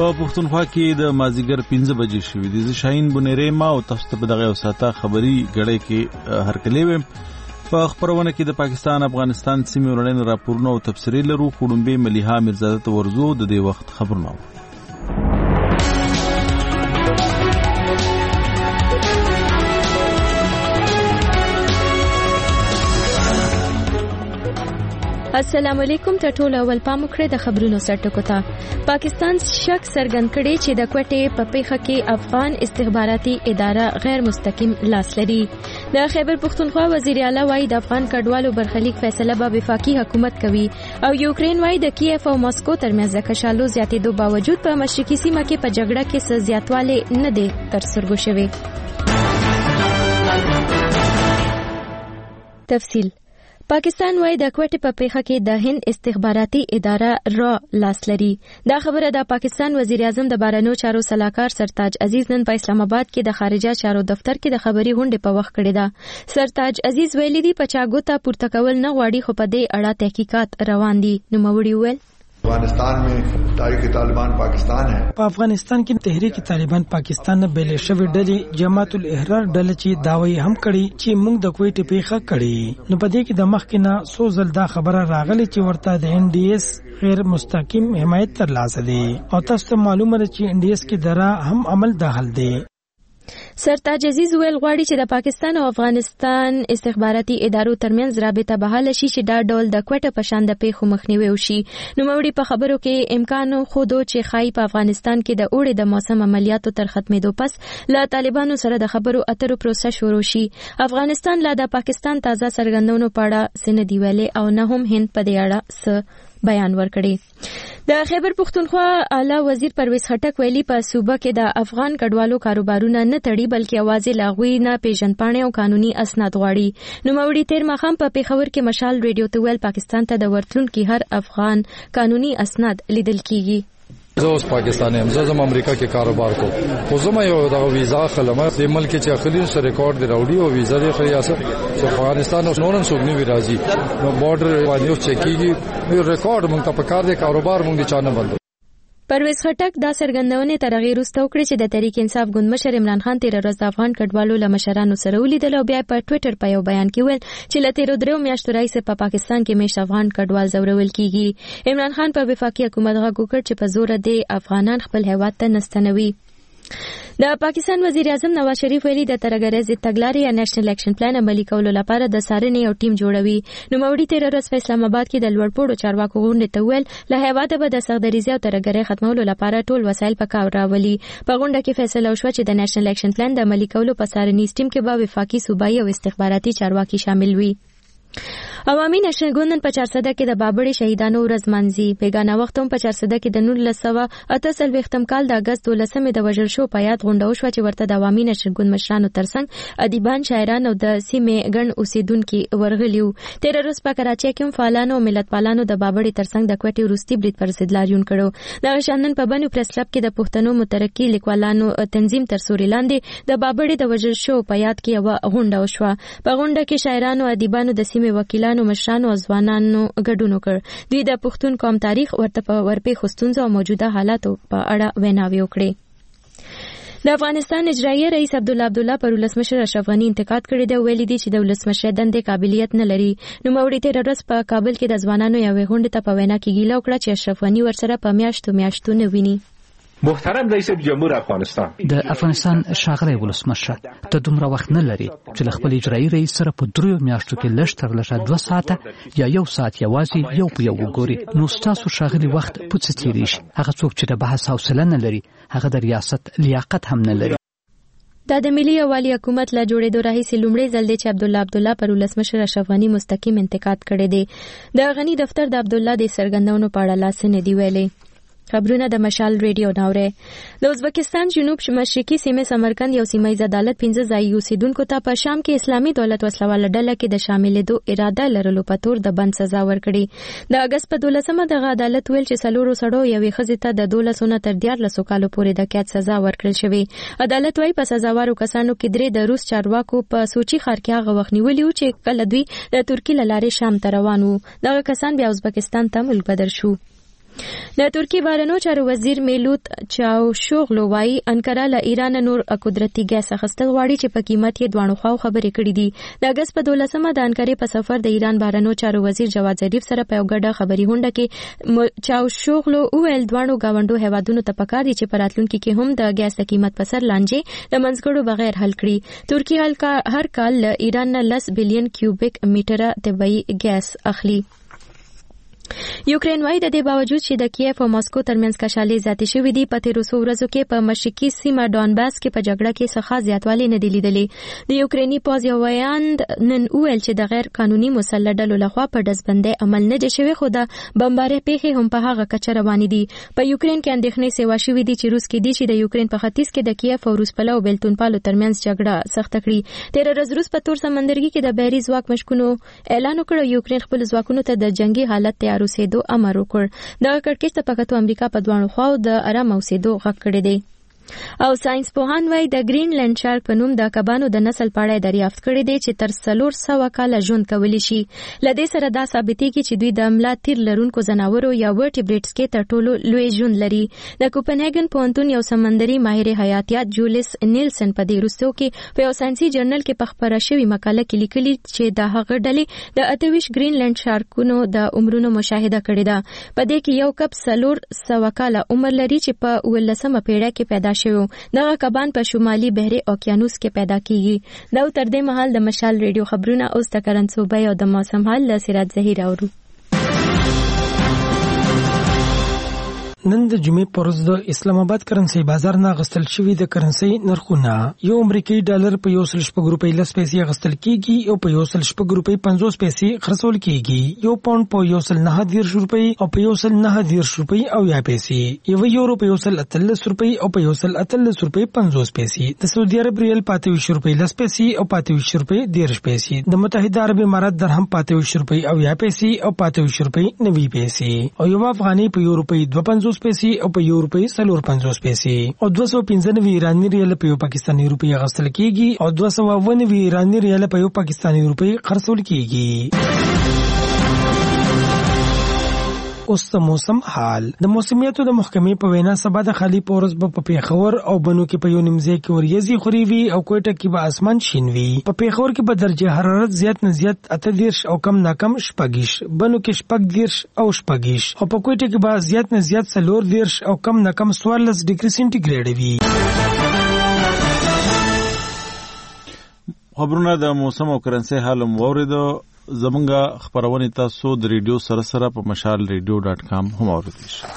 په پښتونخوا کې د مازیګر 15 بجې شوې دي. زه شاهین بنيري ما او تاسو ته په دغه وساته خبري غړې کې هرکلی وم. په خبرونه کې د پاکستان افغانستان سیمې ورلین راپورونه او تفسیري لرو. خړومبه مليحه مرزاده ته ورزو د دې وخت خبرونه. السلام علیکم. ته ټول اول پام وکړئ د خبرونو سرټکو ته. پاکستان شک څرګند کړي چې د کوټې په پیښه کې افغان استخباراتي اداره غیر مستقیم لاس لري. د خیبر پختونخوا وزیر اعلی وایي د افغان کډوالو برخلیک فیصله به وفاقي حکومت کوي او یوکرين وایي د کیف او ماسکو ترمنځ د کشالو زیاتېدو باوجود په مشرقي سیمه کې په جګړه کې څه زیاتوالی نه دی تر سترګو شوی. تفصیل. پاکستان وایي د کوټې په پیښه کې د هند استخباراتي اداره را لاس لري. دا خبره د پاکستان وزیر اعظم د بهرنیو چارو سلاکار سرتاج عزیز نن په اسلام آباد کې د خارجه چارو دفتر کې د خبري غونډې په وخت کړی ده. سرتاج عزیز ویلي دی په چاګوتا پورته کول نه غواړي خو په دې اړه تحقیقات روان دي. نو موري ویل افغانستان में तहरीक तालिबान पाकिस्तान है. په افغانستان کې تحریک طالبان پاکستان نه بیل شوی ډلې جماعت الاحرار ډله چې داوی هم کړي چې موږ د کوټې پیښه کړي. نو په دې کې د مخکې نه سو ځل دا خبره راغلی چې ورته د NDS غیر مستقیم حمایت ترلاسه دي او تاسو ته معلومه ده چې NDS کې درا هم عمل داخل دي. سرتاج عزیز ویل غواړي چې د پاکستان او افغانستان استخباراتي ادارو ترمنځ رابطه بحاله شي چې دا ډول د کوټه په شان د پیښو مخنیوي وشي. نو موري په خبرو کې امکان خودو چې خای په افغانستان کې د اوړي د موسم عملیاتو تر ختمېدو پس له طالبانو سره د خبرو اترو پروسه شروع شي. افغانستان لا د پاکستان تازه څرګندونو په اړه سند دی ویلې او نه هم هند په دې اړه څه بیان ورکړي. د خیبر پختونخوا اعلی وزیر پرویز خټک ویلي په صوبه کې د افغان کډوالو کاروبارونه نه تړي بلکې اوازې لاغوي نه پیژندپاڼې او قانوني اسناد غواړي. نو موري تیر مخام په پیښور کې مشال ریډیو ته ویل پاکستان ته د ورتلونکو هر افغان قانوني اسناد لیدل کیږي. زه اوس پاکستاني هم زه امریکا کې کاروبار کوم خو زما یو د ویزا خلمه د ملک چې اخلي سره ریکارډ دی راوړي او ویزا یې خیاسه چې افغانستان او نورم سوګنی وی راځي نو بارډر باندې چکیږي یو ریکارډ مونږ ته په کار دی کاروبار مونږ چانه بندو. پرویز خټک دا څرګندونې تر هغې وروسته وکړې چې د تحریک انصاف ګوند مشر عمران خان تېره ورځ د افغان کډوالو له مشرانو سره ولیدل او بیا په ټویټر په یو بیان کې ویل چې له تېرو 3 میاشتو راهیسې په پاکستان کې میشت افغان کډوال ځورول کیږي. عمران خان په وفاقي حکومت غږ وکړ چې په زوره دې افغانان خپل هیواد ته نستنوي. د پاکستان وزیر اعظم نواز شریف ویلي د ترګریز تګلارې یا نېشنل اکشن پلان عملي کولو لپاره د څارنې یو ټیم جوړوي. نو موري تېره ورځ په اسلام آباد کې د لوړپوړو چارواکو غونډې ته ویل له هیواده به د سختدریزۍ او ترګرۍ ختمولو لپاره ټول وسایل په کار راولي. په غونډه کې فیصله وشوه چې د نېشنل اکشن پلان د عملي کولو په څارنیز ټیم کې به وفاقي صوبایي او استخباراتي چارواکي شامل وي. عوامي نشنل ګوند په 400 کې د بابړې شهیدانو ورځ منځي. بیگانه وخت هم په 400 کې د 1948 کال د اگست 12 د وژل شو په یاد غونډه وشوه چې ورته د عوامي نشنل ګوند مشرانو ترڅنګ ادیبان، شاعران او د سیمې ګڼ اوسیدونکو ورغلیو. تیر ورځ په کراچۍ کې هم فعالانو او ملتپالانو د بابړې ترڅنګ د کوټې وروستي برید پر ضد لاریون کړو. د شانن په بنو پریس کلب کې د پښتنو مترقي لیکوالانو تنظیم تر سوري لاندې د بابړې د وژل شو په یاد کې یو غونډه وشوه. په غونډه کې شاعرانو، ادیبانو، د سیمې وکیلانو، مشرانو او ځوانانو ګډون وکړ. دوی د پښتون قوم تاریخ ورته په ورپېښو ستونزو او موجوده حالاتو په اړه ویناوې وکړې. د افغانستان اجرایي رئیس عبدالله پر ولسمشر اشرف غني انتقاد کړی دی. ویلي دی چې د ولسمشر دندې قابلیت نه لري. نو موري تېره ورځ په کابل کې د ځوانانو یوې غونډې ته په وینا کې ګیله وکړه چې اشرف غني ورسره په میاشتو نه ویني. محترم رئیس جمهور افغانستان، د افغانستان ښاغلی ولسمشر ته دومره وخت نه لري چې له خپل اجرایي رئیس سره په 3 میاشتو کې لږ تر لږه 2 ساعته یا 1 ساعت یوازې یو په یو وګوري. نو ستاسو ښاغلی وخت په څه تېرېږي؟ هغه څوک چې د بحث حوصله نه لري هغه د ریاست لیاقت هم نه لري. دا د ملي یووالي حکومت له جوړېدو راهیسې لومړی ځل دی چې عبدالله پر ولسمشر اشرف غني مستقیم انتقاد کړی دی. د غني دفتر د عبدالله د څرګندونو په اړه لاس نه دی ویلي. خبرونه د مشال ریډیو ناوره. د ازبکستان جنوب مشرقي سیمه سمرقند یو سیمایي عدالت 15 ځایي اوسیدونکو ته په شام کې اسلامي دولت وسلواله ډله کې د شاملېدو اراده لرلو په تور د بند سزا ورکړي. د اگست په 12مه دغه عدالت ویل چې څلورو سړو یوې ښځې ته د 12 نه تر 14 کالو پورې د قید سزا ورکړل شوې. عدالت وايي په سزاوارو کسانو کې 3 د روس چارواکو په سوچي ښار کې هغه وخت نیولي وو چې کله دوی د ترکیې له لارې شام ته روان وو. دغه کسان بیا ازبکستان ته ملک بدر شو. د ترکی بهرنیو چارو وزیر میلوت چاوشوغلو وايي انکره له ایران نور قدرتي ګاز اخیستل غواړي چې په قیمت یې دوه خواو خبرې کړې دي. د اگست په 12مه د انکرې په سفر د ایران بهرنیو چارو وزیر جواد ظریف سره په یو ګډه خبري هونډه کې چاوشوغلو وویل دوه غونډو هیوادونو ته پکار دي چې په راتلونکي کې هم د ګاز د قیمت په سر لانجې د منځګړو بغیر حل کړي. ترکی هر کال له ایران نه 10 بلین کیوبیک میټره طبيعي ګاز اخلي. یوکرين وايي د دې باوجود چې د کیف او ماسکو ترمنځ کشالې زیاتې شوې دي په تیرو څو ورځو کې په مشرقي سیمه ډانباس کې په جګړه کې څه خاص زیاتوالی نه دی لیدلې. د یوکريني پوځ یو ویاند نن ویل چې د غیر قانوني مسلح ډلو لخوا په ډزبندۍ عمل نه دی شوی خو د بمبارۍ پیښې هم په هغه کچه روانې دي. په یوکرين کې اندېښنې سیوا شوې دي چې روس کې دي چې د یوکرين په ختیځ کې د کیف او روس پلو بیلتونپالو ترمنځ جګړه سخت کړي. تیر ورځ روس په تور سمندرګي کې د بحري ځواک مشکونو اعلان وکړ. یوکرين خپل ځواکونو ته د جنگي حالت تیار اوسېدو امر وکړ. د کړکېچ ته پکاتو امریکا په دوه خواو د آرام اوسېدو غږ کړی دی. او ساينس پوهان وايي د ګرینلند شارک په نوم د کبانو د نسل په اړه دریافت کړی دی چې تر 400 کاله ژوند کولی شي. لدې سره دا ثابتېږي چې دوی د املا تیر لرونکو ځناورو یا ورټیبریټس کې تر ټولو لوی ژوند لري. د کوپنهاګن پوهنتون یو سمندري ماهر حیاتیات جولیس نیلسن په دې وروستیو کې په یو ساينسي جرنل کې په خبره شوی مقاله کې لیکلي چې د هغه ډلې د 28 ګرینلند شارکونو د عمرونو مشاهده کړې ده. په دې کې یو کب 400 کاله عمر لري چې په 19مه پیړۍ کې پیدا شوی. دغه کبان په شمالي بحري اوکیانوس کې پیدا کیږي. دا تر دې مهال د مشال ریډیو خبرونه اوس د کرنسوبې او د موسم حال له سراج زهیر اورو. نن د جمعې پر ورځ د اسلام آباد کرنسي بازار نه غستل شوی د کرنسي نرخونه یو امریکایي ډالر په 1.50 روپۍ 10 پیسې غستل کیږي او په 1.50 روپۍ 50 پیسې خرڅول کیږي. یو پاوند په 1.90 روپۍ او په 1.90 روپۍ او یا پیسې. یو یورو په 1.30 روپۍ او په 1.30 روپۍ 50 پیسې. د سعودي عرب ریال په 28 روپۍ 10 پیسې او په 28 روپۍ 10 پیسې. د متحده عرب امارات درهم په 28 روپۍ او یا پیسې او په 28 روپۍ 90 پیسې. او یو افغاني په 1 روپۍ 2.50 پیسې او په 1 روپۍ 4.50 پیسې. او 295 ایرانی ریال په یو پاکستانی روپۍ غستل کیږي او 290 ایرانی ریال په یو پاکستانی روپۍ خرڅول کیږي. اوس د موسم حال. د موسمیاتو د محکمې په وینا سبا د خالی پورس په پیښور او بنو کې په یو نیمځای کې وریځي خوري وي او کوټه کې به اسمان شین وي. په پیښور کې به درجه حرارت زیات نه زیات 38 او کم نه کم 40، بنو کې 40 او 40 او په کوټه کې به زیات نه زیات 40 او کم نه کم 14 ډیګري سنټیګریډ وي. خبرونه د موسم او کرنسي حال موریدو زمونږه خبرونه تاسو د ریډیو سره په mashalradio.com هم اوریدئ شئ.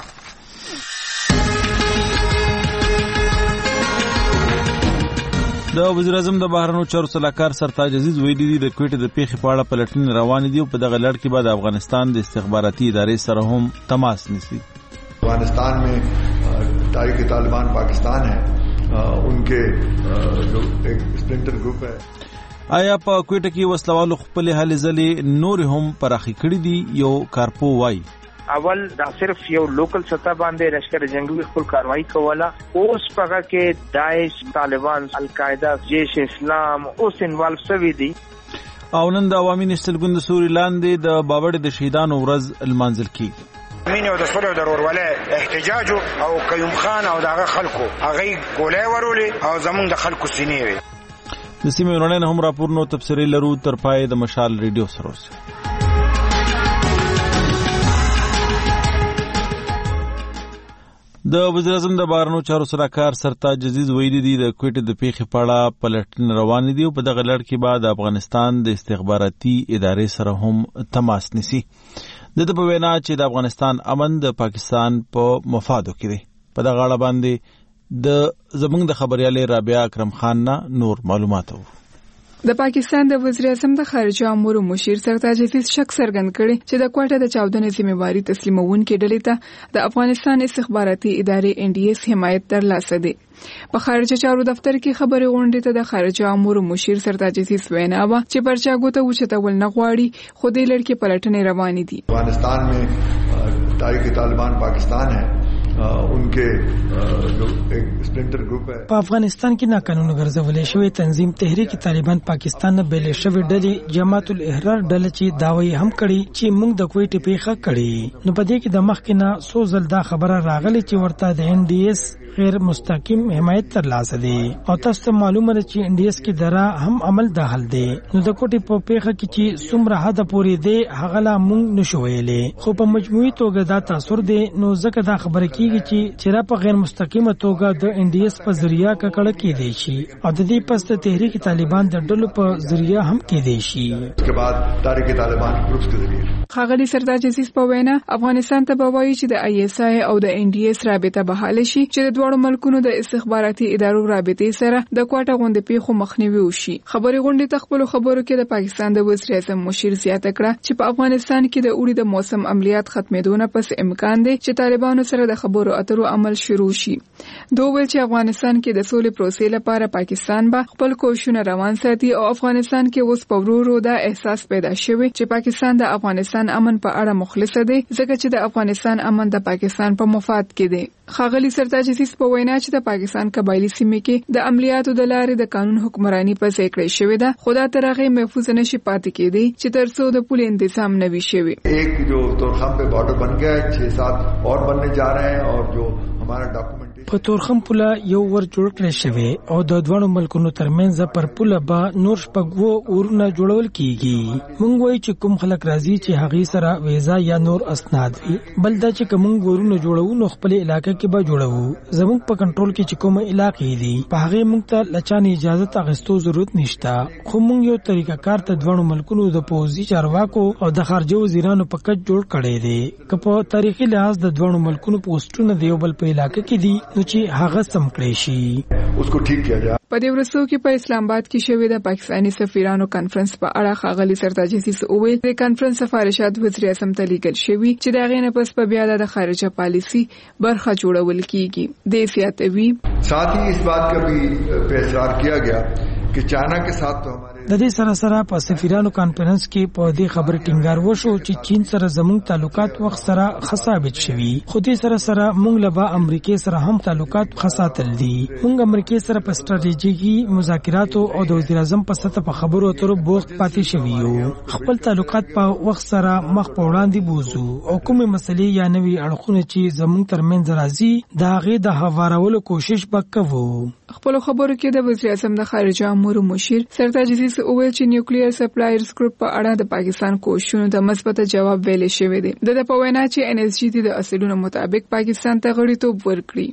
د وزیر اعظم د بهرنیو چارو سلاکار سرتاج عزیز ویلي دي د کوټې د پیښې په اړه پلټنې روانې دي او په دغه لړ کې به د افغانستان د استخباراتي ادارې سره هم تماس نیسي. افغانستان में तारीख तालिबान पाकिस्तान है उनके जो एक स्प्लिंटर ग्रुप है. آیا په کوټه کې وسلوالو خپل هلې ځلې نور هم پراخي کړې دي؟ یو کارپو وای اول دا صرف یو لوکل سطح باندې لشکر جنگي خپل کاروایی کوله. اوس پغه کې داعش، طالبان، القاعده، جیش اسلام اوس انوالو شوي دي. او نن د عوامي نشتلګوند سوري لاندې د باوړ د شهیدانو ورځ المنزل کیږي. مين او د صلح او د ورولې احتجاج او قیوم خان او دغه خلکو هغه ګولې ورولې او زمونږ د خلکو سینې وي. د سیمې ورونه هم راپورنو تفسیری لرو تر پای د مشال ریډیو سره اوسئ. د وزیر اعظم د بهرنیو چارو سلاکار سرتاج عزیز ویلي دي د کوټې د پیښې په اړه پلټنې روانې دي او په دغه لړ کې به د افغانستان د استخباراتي ادارې سره هم تماس نیسي. د په وینا چې د افغانستان امن د پاکستان په مفادو کې دی. په دغه اړه باندې د زمونږ د خبريالې رابعه اکرم خان نه نور معلومات وو. د پاکستان د وزیر اعظم د خارجه امور مشیر سرتاج عزیز شک څرګند کړي چې د کوټه د چاودنې ذمہواری تسلیمونکو ډلې ته د افغانستان استخباراتي ادارې NDS حمایت ترلاسه دي. په خارجه چارو دفتر کې خبري غونډې ته د خارجه امور مشیر سرتاج عزیز وینا و چې پرچاګو ته وچتول نه غواړي خو دې لړ کې پلټنې روانې دي. افغانستان में तारीख तालिबान पाकिस्तान है उनके जो एक स्प्लिंटर ग्रुप है। په افغانستان کې ناقانونه ګرځولې شوی تنظیم تحریک طالبان پاکستان نه بیل شوی ډلې جماعت الاحرار ډله چې داوی هم کړي چې موږ د کویټې پیښه کړې، نو په دې کې د مخکې نه څو ځل دا خبره راغلی چې ورته د NDS غیر مستقیم حمایت ترلاسه دي او تاسو ته معلومه ده چې NDS کې درا هم عمل داخل دي، نو د کوټې په پیښه کې چې څومره حد پورې دی هغه لا موږ نشو ویلې، خو په مجموعي توګه دا تاثیر دی، نو ځکه دا خبره کیږي چې چیرې په غیر مستقیمه توګه د NDS په ذریعہ ککړه کې دی شي او د دې پس د تحریک طالبان د ډلو په ذریعہ هم کې دی شي. اس کے بعد تحریک طالبان گروپس کے ذریعے خاغلی سردار عزیز په وینا افغانستان ته بوایي چې د ISI او د NDS رابطه بحاله شي چې د دوه ملکونو د استخباراتي ادارو رابطې سره د کوټه غونډې پیښو مخنیوي وشي. خبري غونډې تخپل خبرو کې د پاکستان د وزیر اعظم مشیر زیاته کړه چې په افغانستان کې د اوړي د موسم عملیات ختمېدونه پس امکان دی چې طالبانو سره د خبرو اترو عمل شروع شي. دوی ویل چې افغانستان کې د سولې پروسې لپاره پاکستان به خپل کوښښونه روان ساتي او افغانستان کې اوس په ورو دا احساس پیدا شوی چې پاکستان د افغانستان امن په اړه مخلص دی ځکه چې د افغانستان امن د پاکستان په مفاد کې دی. خاغلی سردار عزیز په وینا چې د پاکستان قبایلی سیمې کې د عملیاتو د لارې د قانون حکمرانی په ځای کړی شوی ده، خدا تر هغه محفوظ نشي پاتې کېدی چې ترڅو د پولی انتظام نه وي شوی. ایک جو تورخم په بارډر بن گیا ہے 6-7 اور بننے جا رہے ہیں اور جو हमारा डॉक्यूमेंट په تورخم پوله یو ور جوړ کړی شوی او د دوه ملکونو ترمنځ پر پوله به نور شپږو ورونه جوړول کیږي. مونږ وایو چې کوم خلک راځي چې هغه سره ویزا یا نور اسناد وي، بل دا چې کوم ورونه جوړو نو خپل علاقې کې به جوړو. زموږ په کنټرول کې چې کوم علاقې دي په هغه مونږ ته لچانې اجازه اخیستو ضرورت نشته، خو مونږ یو طریقه کار ته دوه ملکونو د پوزي چارواکو او د خارجه وزیرانو په کچ جوړ کړی دی که په تاریخي لحاظ د دوه ملکونو پوسټونه دی بل په علاقې کې دي نو چې هغه سم کړی شي اس کو ٹھیک کیا جائے. په دې ورځو کې په اسلام آباد کې شوې د پاکستاني سفیرانو کانفرنس په اړه خاغلی سردار عزیز اوویل د کانفرنس سفارشات وزیر اعظم ته لیکل شوی چې دا غینه پس په بیا د خارجه پالیسی برخه جوړول کیږي. د سیاتوي ساتھ ہی اس بات کا بھی اصرار کیا گیا کہ چائنا کے ساتھ تو ہمارے د دې سره سره په سفیرانو کانفرنس کې په دې خبره ټینګار وشو چې چین سره زموږ تعلقات وخت سره خصابت شوي، خو دې سره سره موږ له امریکا سره هم تعلقات خصاتل دي. موږ امریکا سره په ستراتیژیکي مذاکراتو او د وزیر اعظم په سطح په خبرو اترو بوخت پاتې شوي یو. خپل تعلقات په وخت سره مخ په وړاندې بوزو او کومه مسلې یا نوي اړخونه چې زموږ ترمنځ راځي دا غي د هوارولو کوشش وکړو. خپل خبرو کې د وزیر اعظم د خارجه امور مشیر سردار عزیز اوویل چې نیوکلیر سپلایرز ګروپ په اړه د پاکستان کوښښونو ته مثبت جواب ویل شوی دی. د په وینا چې NSG د اصولونو مطابق پاکستان ته غړیتوب ورکړي.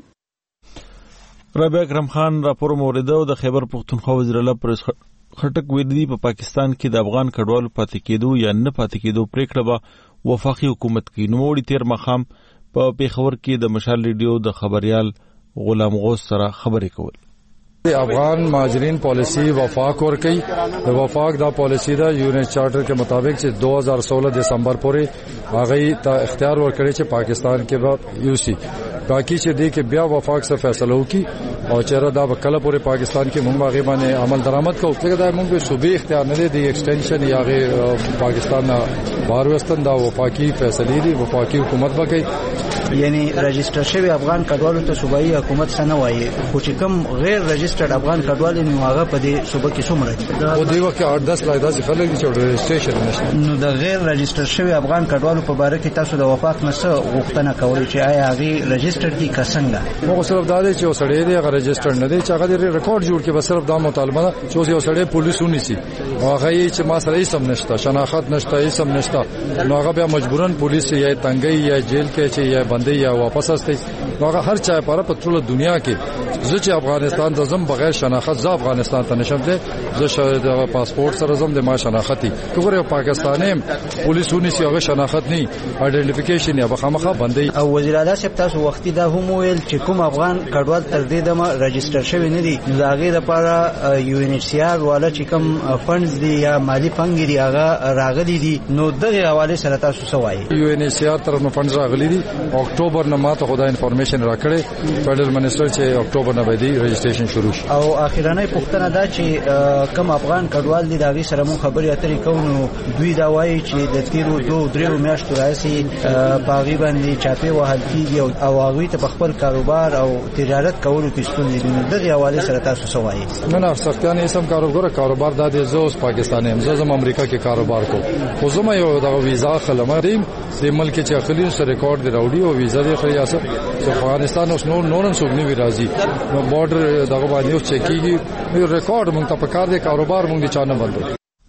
رابعه اکرم خان راپور موریده او د خیبر پختونخوا وزیر اعلی پرس خټک ویلي په پاکستان کې د افغان کډوالو پاتې کېدو یا نه پاتې کېدو پریکړه به وفاقي حکومت کوي. نوموړي تیر مخام په پیښور کې د مشال ریډیو د خبريال غلام غوث سره خبرې کول. افغان مهاجرین پالیسی وفاق ور کوي. د وفاق دا پالیسی دا یونین چارټر کې مطابق چې 2016 دسمبر پورې هغه ته اختیار ور کړی چې پاکستان کې به یوسی باقی چې دې کې بیا وفاق څخه فیصله وکړي او چیرې دا کله پورې پاکستان کې موږ هغه باندې عمل درآمد کوو. څنګه دا موږ به صوبې اختیار نه دی ایکسټنشن یا پاکستان بهر وستن دا وفاقي فیصله دي وفاقي حکومت وکړي. یعنی رجسٹر شوی افغان کډوالو ته صوبایي حکومت څنګه وایي خو چې کوم غیر رجسٹرډ افغان کډوال نو هغه په دې صوبه کې څومره دي او دی وخت 8-10 لای داسې خلک چې رجسټریشن نشته. نو د غیر رجسٹر شوی افغان کډوالو په اړه کې تاسو د وفاق نشه غوښتنه کوي چې آیا هغه رجسٹر دي که څنګه؟ موږ صرف دا دی چې سړی دی هغه رجسٹر نه دی چې هغه ریکارډ جوړ کړي. بس صرف دا مطالبه ده چې یو سړی پولیس ونیسي هغه چې ما سره هیڅ نشته شناخت نشته هیڅ نشته نو هغه بیا مجبورن پولیس یا تنګي یا جیل کې چې یا بندي یا واپس هغه هر چا پر په ټول دنیا کې چې افغانستان د زم بغیر شناخت ز افغانستان ته نشم دي زه شاید د پاسپورت سره زم د ما شناختی کومه پاکستاني پولیسونی سیغه شناخت نه ایڈنټیفیکیشن یا بخامخه بندي. او وزیر اعلی صاحب تاسو وختي دا هم ویل چې کوم افغان کډوال تر دې دمه رجسٹر شوی نه دي د هغه لپاره UNHCR والا چې کوم فندز دي یا مالی فنګ دي هغه راغلي دي نو دغه حواله سره تاسو سوای UNHCR طرف نه فندز راغلي دي. اکتوبر نه ماته خدای انفارمیشن راکړي فدرل منسٹر چې اکتوبر نه باندې رجسټریشن شروع شي. او اخیرانه پوښتنه دا چې کم افغان کډوال دي دغه سره مون خبرې اترې کوو دوی دا وایي چې د تیرو 2-3 میاشتو راځي باغی باندې چاپی وهل کیږي او هغه ته خپل کاروبار او تجارت کولو کې ستونزې دي. دغه حواله سره تاسو څه وایي؟ نه سختیان اسم کاروبار د زوس پاکستاني هم زم امریکا کې کاروبار کو خو زما یو د ویزا خلمه دیم د ملک چې اخلي سره ریکارډ دی راوړي او ویزا دی خو یاسه افغانستان اوس نورم سوګنی وی راځي نو بارډر دغه باندې اوس چکیږي ریکارډ مونږ ته پکار دی کاروبار مونږ دي چانه بندو.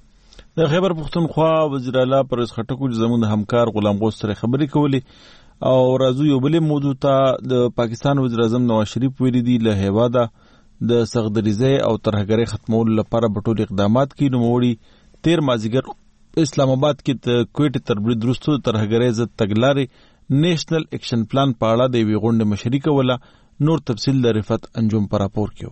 د خیبر پختونخوا وزیر اعلی پرویز خټک زموږ همکار غلام غوث سره خبرې کولې او راځو یو بل موضوع ته. د پاکستان وزیر اعظم نواز شریف ویلي دی له هیواده د سغدریزه او ترهګرۍ ختمولو لپاره بټول اقدامات کوي. نوموړي 13 مازیګر اسلام آباد کې د کوټې تر برید وروسته ترهګرۍ ضد تګلارې نیشنل اکشن پلان په اړه د یوې غونډې مشري کوله. نور تفصیل د رفعت انجم پر راپور کیو.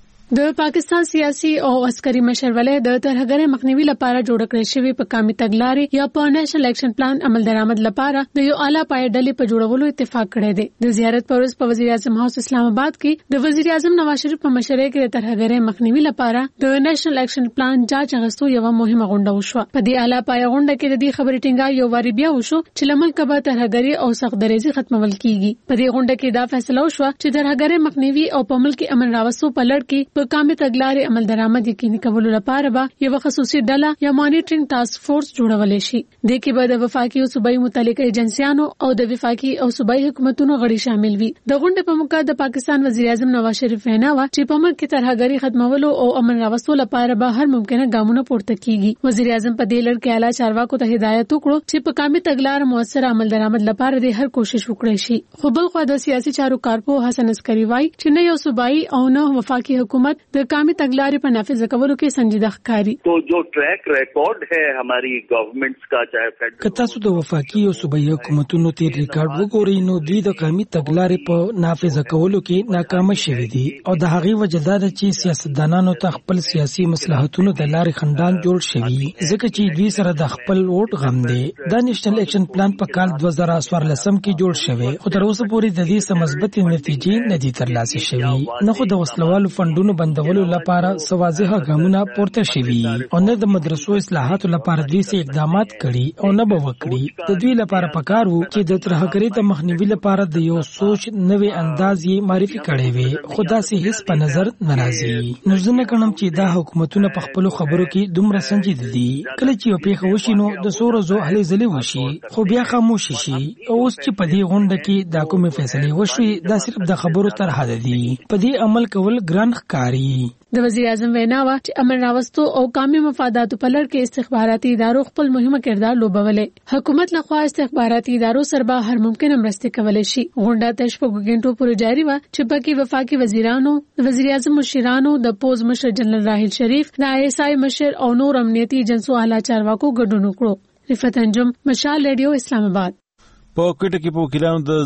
د پاکستان سیاسي او عسکري مشرولې د ترهګرۍ مخنیوي لپاره جوړ کړې شوی په کامي تګلارې یا په نېشنل اکشن پلان عمل درآمد لپاره د یو اعلی پای ډلې په جوړولو اتفاق کړی دی. د زیارت پر ورځ په وزیر اعظم هاوس اسلام آباد کې د وزیر اعظم نواز شریف په مشرۍ کې د ترهګرۍ مخنیوي لپاره د نېشنل اکشن پلان جاج غستو یو مهمه غونډه وشوه. په دې اعلی پای غونډه کې د دې خبرې ټینګار یو واری بیا وشو چې لمن کبه ترهګرۍ او سغدریزي ختمول کیږي. په دې غونډه کې دا فیصله وشوه چې ترهګرۍ مخنیوي او په ملک امن راوستو په لړ کې په کامي تګلارې عمل درآمد یقیني کولو لپاره به یو خصوصي ډله یا مانیټرینګ ټاسک فورس جوړول شي. د کې به د وفاقي او صوبایي متعلقه ایجنسیانو او د وفاقي او صوبایي حکومتونو غړي شامل وي. د غونډې په موقع د پاکستان وزیر اعظم نواز شریف وینا و چې په ملک کې ترهګرۍ ختمولو او امن راوستلو لپاره به هر ممکنه ګامونه پورته کیږي. وزیر اعظم په دې لړ کې اعلی چارواکو ته هدایت وکړو چې په کامي تګلار موثر عمل درآمد لپاره د هر کوشش وکړي شي. خو بل خو د سیاسي چارو کارپو حسن عسکری وای چې نه یو صوبایي او نه وفاقي حکومت د کامي تګلارې په نافذ کولو کې سنجیده ښکاري. تو جو ټریک ریکارډ ہے ہماری گورنمنٹس کا چاہے فیڈرل کتا سو د وفاقي او صوبایي حکومتونو تیر ریکارډ وګورئ نو دوی د کامي تګلارې په نافذ کولو کې ناکام شوي دي او د هغې وجه دا ده چې سیاستدانانو ته خپل سیاسي مصلحتونو د لارې خندان جوړ شوي ځکه چې دوی سره د خپل ووټ غم دی. دا نیشنل اکشن پلان په کال 2014 کې جوړ شوی خو تر اوسه پورې د دې څه مثبتې نتیجې نه دي ترلاسه شوي. نه خو د وسلوالو فندونو بندولو لپاره واضح ګامونه پورته شوي او نه د مدرسو اصلاحاتو لپاره دوی څه اقدامات کړي او نه به وکړي. د دوی لپاره پکار وو چې د ترهګرۍ د مخنیوي لپاره د یو سوچ نوې انداز یې معرفي کړي وي خو داسې هیڅ په نظر نه راځي. نو زه نه کوم چې دا حکومتونه په خپل خبرو کې دومره سنجیده دي. کله چې یو پیښه وشي نو د سورزو هلې ځلې وشي خو بیا خاموش شي. اوس چې په دې غونډه کې دا کومې فیصلې وشوي دا صرف د خبرو تر حد دي. په دې عمل کول ګران ښکاري. د وزیر اعظم وینا و چې امن راوستو او قومي مفاداتو په لړ کې استخباراتي ادارو خپل مهمه کردار لوبولې. حکومت لخوا استخباراتي ادارو سره به هر ممکنه مرسته کولای شي. غونډه د شپږ غنټو پورې جاری و چې پکې وفاقي وزیرانو، وزیر اعظم مشرانو، د پوز مشر جنرال راحیل شریف، د ISI مشر او نور امنیتي ایجنسو اعلی چارواکو ګډون وکړو. رفعت انجم، مشال ریډیو، اسلام آباد. په کوټه کې په وکیلانو د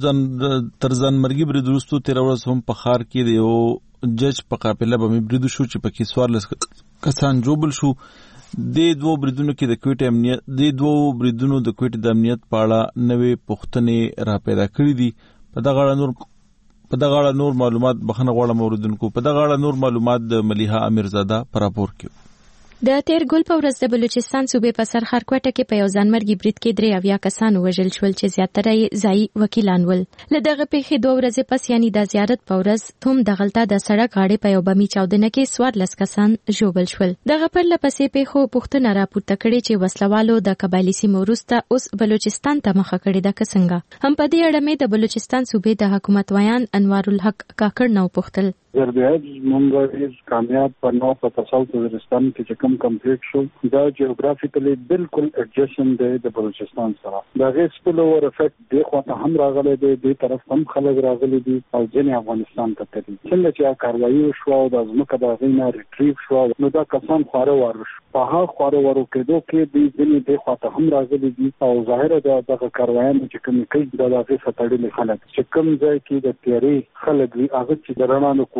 ترځان مرګي برید وروسته 13 ورځې هم په ښار کې د یو جج په قافله باندې برید شو چې پکې 14 کسان جوړل شو. د دوه بریدونو کې د کوټه د امنیت په اړه نوې پوښتنې را پیدا کړې دي. په دغه اړه نور معلومات بخنه غواړم اوریدونکو. په دغه اړه نور معلومات د ملیحه امیرزاده پر راپور کې. د تیر ګل په ورځ د بلوچستان صوبې په سر خرکوټه کې په یو ځانمرګي برید کې 3 کسان وژل شول چې زیاتره یې ځایي وکیلان ول. له دغه پیښې 2 ورځې پس یعنی د زیارت په ورځ هم دغلطه د سړک غاړې په یو بمي چاودنه کې 14 کسان ژوبل شول. دغه پر لپسې پیښو پوښتنه راپورته کړې چې وسلوالو د قبایلی سیمو وروسته اوس بلوچستان ته مخه کړې ده که څنګه. هم په دې اړه مې د بلوچستان صوبې د حکومت ویان انوار الحق کاکړ نو پوښتل. زردهج مونږ کامیاب په نو په تاسو وزیرستان کې کوم کمپلیټ شو دا جیوغرافیکلی بالکل ایڈجسټ دی د بلوچستان سره. دا غیر سپل اور افیکټ دی خو ته هم راغلی دی د طرف هم خلک راغلي دي او ځینې افغانستان ته تللی. څنګه چې کاروایی وشو او د ځمکه د غینا ریټریو شو نو دا کسان خواره واره شو. په هغه خواره ورو کېدو کې دی ځینې دی خو ته هم راغلي دي او ظاهره دغه کاروایانو چې کوم کې د هغه فتړلې خلک چې کوم ځای کې د تیاری خلک وي هغه چې درانه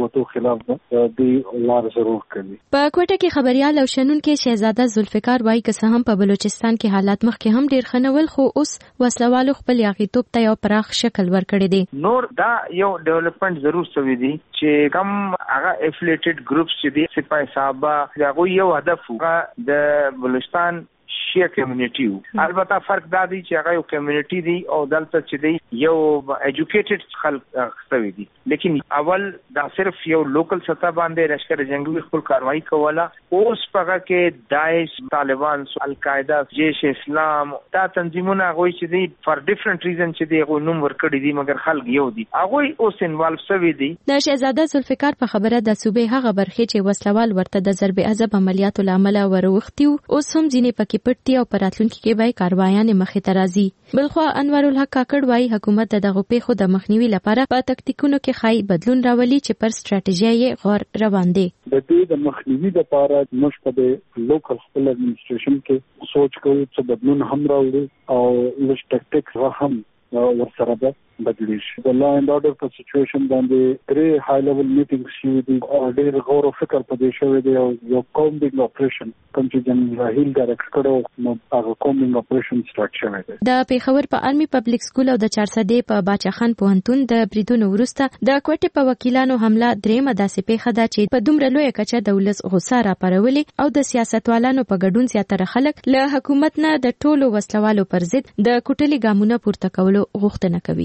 قوتو خلاف دی وار ضرور کوي. په کوټه کې خبريال او شنونکو شهزاده ذوالفقار وایي که څه هم په بلوچستان کې حالات مخکې هم ډیر خنول خو اوس وسلوالو خپل یاغیتوب ته یو پراخ شکل ورکړی دی. نور دا یو ډیولپمنٹ ضرور شوی دی چې کم هغه افیلیټډ ګروپس چې دي سپاه صحابه هغه یو هدف د بلوچستان شیعه کمیونټي البته فرق دا دی چې هغه یو کمیونټي دی او دلته چې دی یو ایجوکیټډ خلک خوي دي لیکن اول دا صرف یو لوکل سطح باندې لشکر جنگي خپل کاروایی کوله اوس پغه کې داعش طالبان القاعده جیش اسلام دا تنظیمونه غوي چې دی فار ډیفرنٹ ریزن چې دی غو نوم ورکړي دي مګر خلک یو دي هغه اوس انوالو شوی دي. د شهزاده ذوالفقار په خبره د صوبې هغه برخه چې وسلوال ورته د ضرب عذاب عملیاتو لامل وروختي اوس هم ځینې پکې پټي او پراتلونکو کې به کاروایان مخې ته راځي. بلخوا انور الحق کاکړ وایي حکومت دغه پیښو د مخنیوي لپاره په تکتیکونو کې خای بدلون راولي چې پر ستراتیژي یې غور روان دي. د دې د مخنیوي لپاره موږ په لوکل خپل اډمنسټریشن کې سوچ کوو چې بدلون هم راوړي او لږ ټیکټیکس هم ورسره به بدلی شي. د لا اند اورډر په سچويشن باندې درې های لیول میټینګز شوي دي او ډېر غور او فکر په دې شوی دی او یو کومبینګ اپریشن کوم چې جنرال راهیل ډایرکټ کړو نو هغه کومبینګ اپریشن سٹارټ شوی دی. د پیښور په آرمي پبلک سکول او د 400 په باچا خان پوهنتون د بریدونو وروسته د کوټې په وکیلانو حمله درېمه داسې پیښه ده چې په دومره لوی کچه د ولس غوسه راپارولې او د سیاستوالانو په ګډون زیاتره خلک له حکومت نه د ټولو وسلوالو پر ضد د کوټلي ګامونه پورته کولو غوښتنه کوي.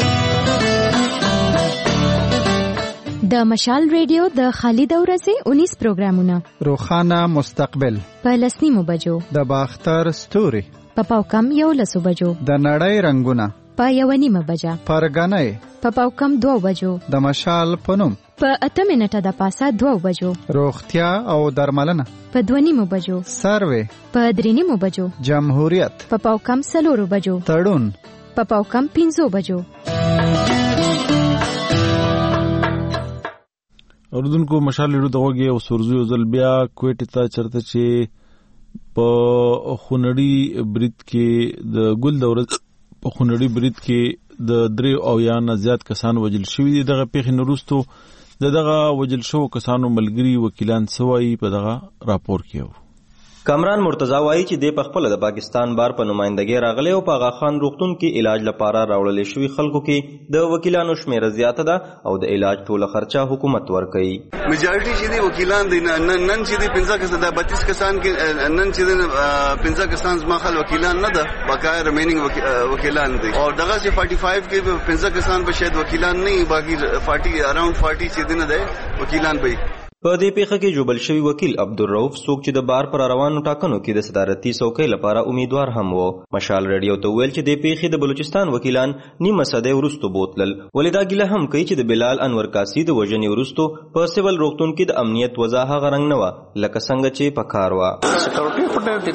د مشال ریډیو د خالد اورزي 19 پروګرامونه روخانه مستقبل په لسنیمو بجو د باختر ستوري په پاوکم یو لسو بجو د نړۍ رنگونه په یو نیمه بجا پرګنۍ په پاوکم 2 بجو د مشال پنوم په 8 منټه د پاسه 2 بجو روغتیا او درملنه په 2 نیمو بجو سروي په 3 نیمو بجو جمهوریت په پاوکم 4 بجو تړون په پاوکم 15 بجو. اوردونکو مشال لرو دغه او سورزو ځل بیا کوټه ته چرته چې په خونړی برید کې د ګل دورت په خونړی برید کې د 3 او یا نه زیات کسان وجل شوی دي. دغه پیښې نورستو دغه وجل شو کسانو ملګری وکیلان سوای په دغه راپور کې کامران مرتضی وایي چې د خپل د پاکستان بار په نمائندګۍ راغلی او په آغا خان روغتون کې علاج لپاره راوړل شوی خلکو کې د وکیلانو شمیره زیاته ده او د علاج ټوله خرچه حکومت ورکوي. میجارټي چې دی وکیلان دي نن چې دی 15 کسان د 32 کسان کې نن چې دی 15 کسان زما خل وکیلان نه ده بقای ریمینینګ وکیلان دي او دغه چې 45 کې 15 کسان به شاید وکیلان نه باقي 40 اراوند 40 چې دی نه ده وکیلان به. په دې پیښه کې جوبل شوی وکیل عبدالرؤف څوک چې د بار پر روانو ټاکنو کې د صدارتي څوکۍ لپاره امیدوار هم وو مشال ریډیو ته ویل چې د پیښې د بلوچستان وکیلان نیمه صدۍ وروسته بوتلل. ولې دا ګیله هم کوي چې د بلال انور کاسي د وژنې وروسته په سیول روغتون کې د امنیت وضع هغه رنګ نه وه لکه څنګه چې په کار وه. سکیورټي په ډېر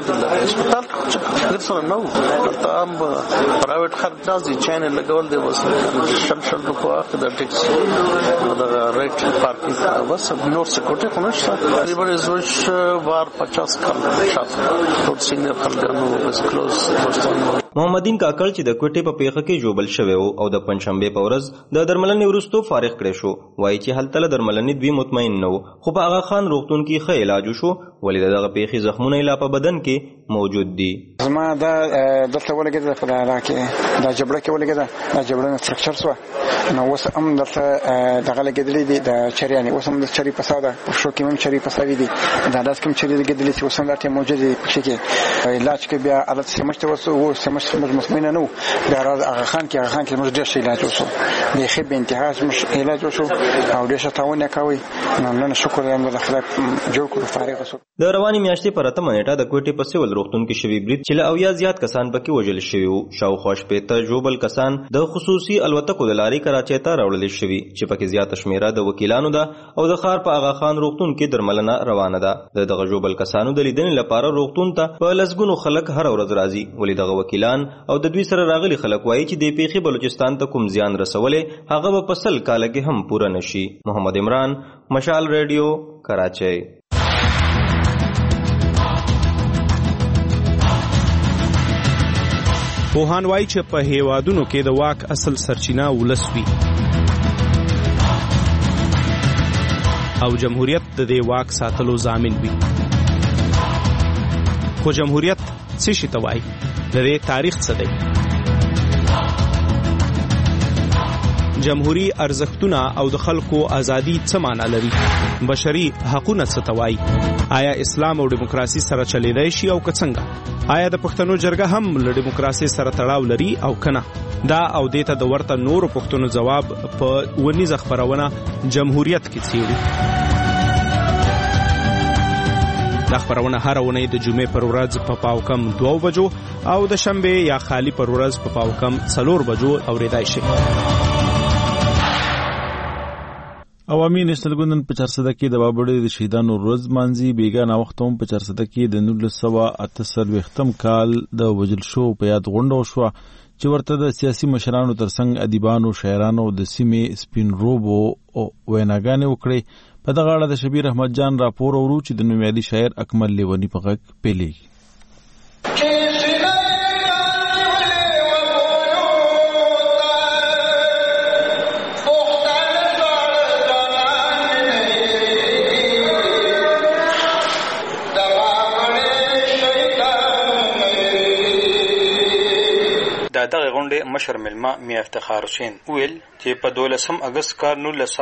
هسپتال ډېر سره نه وو تام پرایویټ خرچ راځي چاینه لګول دی وس شل روپۍ د ټیکس د ریټ پارکینګ وس نور سکیورټي خو نشته تقریبا زوج بار 50 کال شاته ټول سینیئر خلګانو بس کلوز دوستانو. محمدین کاکړ چې د کوټې په پیښه کې جوبل شوی او د پنځشنبه په ورځ د درملنې وروسته فارغ کړی شو وایي چې هلته له درملنې دوی مطمئن نه وو خو په آغا خان روغتون کې ښه علاج وشو ولې دغه پیښې زخمونه لا په بدن کې موجود دي. زما دا دلته ولګېده په دا کې دا جبړه کې ولګېده دا جبړه فراکچر شو نو اوس هم دلته دغه لګېدلې دي د چریانې اوس هم د چری پساده شو کې هم چری پساوي دي دا داس کوم چری لګېدلې چې اوس هم دا موجود دي چې علاج کې بیا الات سمشته وسو سمشته مش مطمئنه نو بیا آغا خان کې موږ ډېر شي علاج وشو د خې به انتهاز مش علاج وشو او ډېر شتاونه کوي نن شکر الحمدلله خلاص جوړ کړو فارغ وشو. د رواني میاشتې پر 8 منېټه د کوټې په سیول روغتون کې شوی برید چې له او یا زیات کسان پکې وژل شوي وو شاوخوا شپېته جوبل کسان د خصوصي الوتکو د لارې کراچۍ ته راوړل شوي چې پکې زیاته شمیره د وکیلانو ده او د ښار په آغا خان روغتون کې درملنه روانه ده. دغه جوبل کسانو د لیدنې لپاره روغتون ته په لسګونو خلک هر ورځ راځي ولې دغه وکیلان او د دوی سره راغلي خلک وایي چې د پیښې بلوچستان ته کوم زیان رسولې هغه په 100 کال کې هم پوره نشي. محمد عمران مشال ریډیو کراچۍ. پوهان وایي چې په هیوادونو کې د واک اصل سرچینه ولس وي. او جمهوریت د دې واک ساتلو ضامن وي. خو جمهوریت څه شي ته وایي؟ د دې تاریخ څه دی؟ جمهوری ارزښتونه او د خلکو ازادي څه معنا لري؟ بشري حقوقونه څه ته وایي؟ آیا اسلام او دیموکراسي سره چلیدای شي او که څنګه؟ آیا د پښتنو جرګه هم له دیموکراسي سره تړاو لري او کنه؟ دا او دیته د ورته نورو پښتنو جواب په ونیزه خبرونه جمهوریت کې څیړي. دا خبرونه هر اونۍ د جمعې پر ورځ په پاوکم 2 بجو او د شنبه یا خالی پر ورځ په پاوکم 4 بجو اوریدای شي. عوامي نېشنل ګوند په 400 کې د بابړې د شهیدانو ورځ مانځي. بیګانه وخت هم په 400 کې د 1948 کال د وجل شو په یاد غونډه وشوه چې ورته د سیاسي مشرانو ترڅنګ ادیبانو، شاعرانو د سیمې سپین روبو ویناګانې وکړې. په دغه اړه د شبیر احمد جان راپور اورو چې د نومیالي شاعر اکمل لیونی په غږ پیلېږي. دغه غونډې مشر ملما میا افتخار حسین ویل چې په 12 اگست کال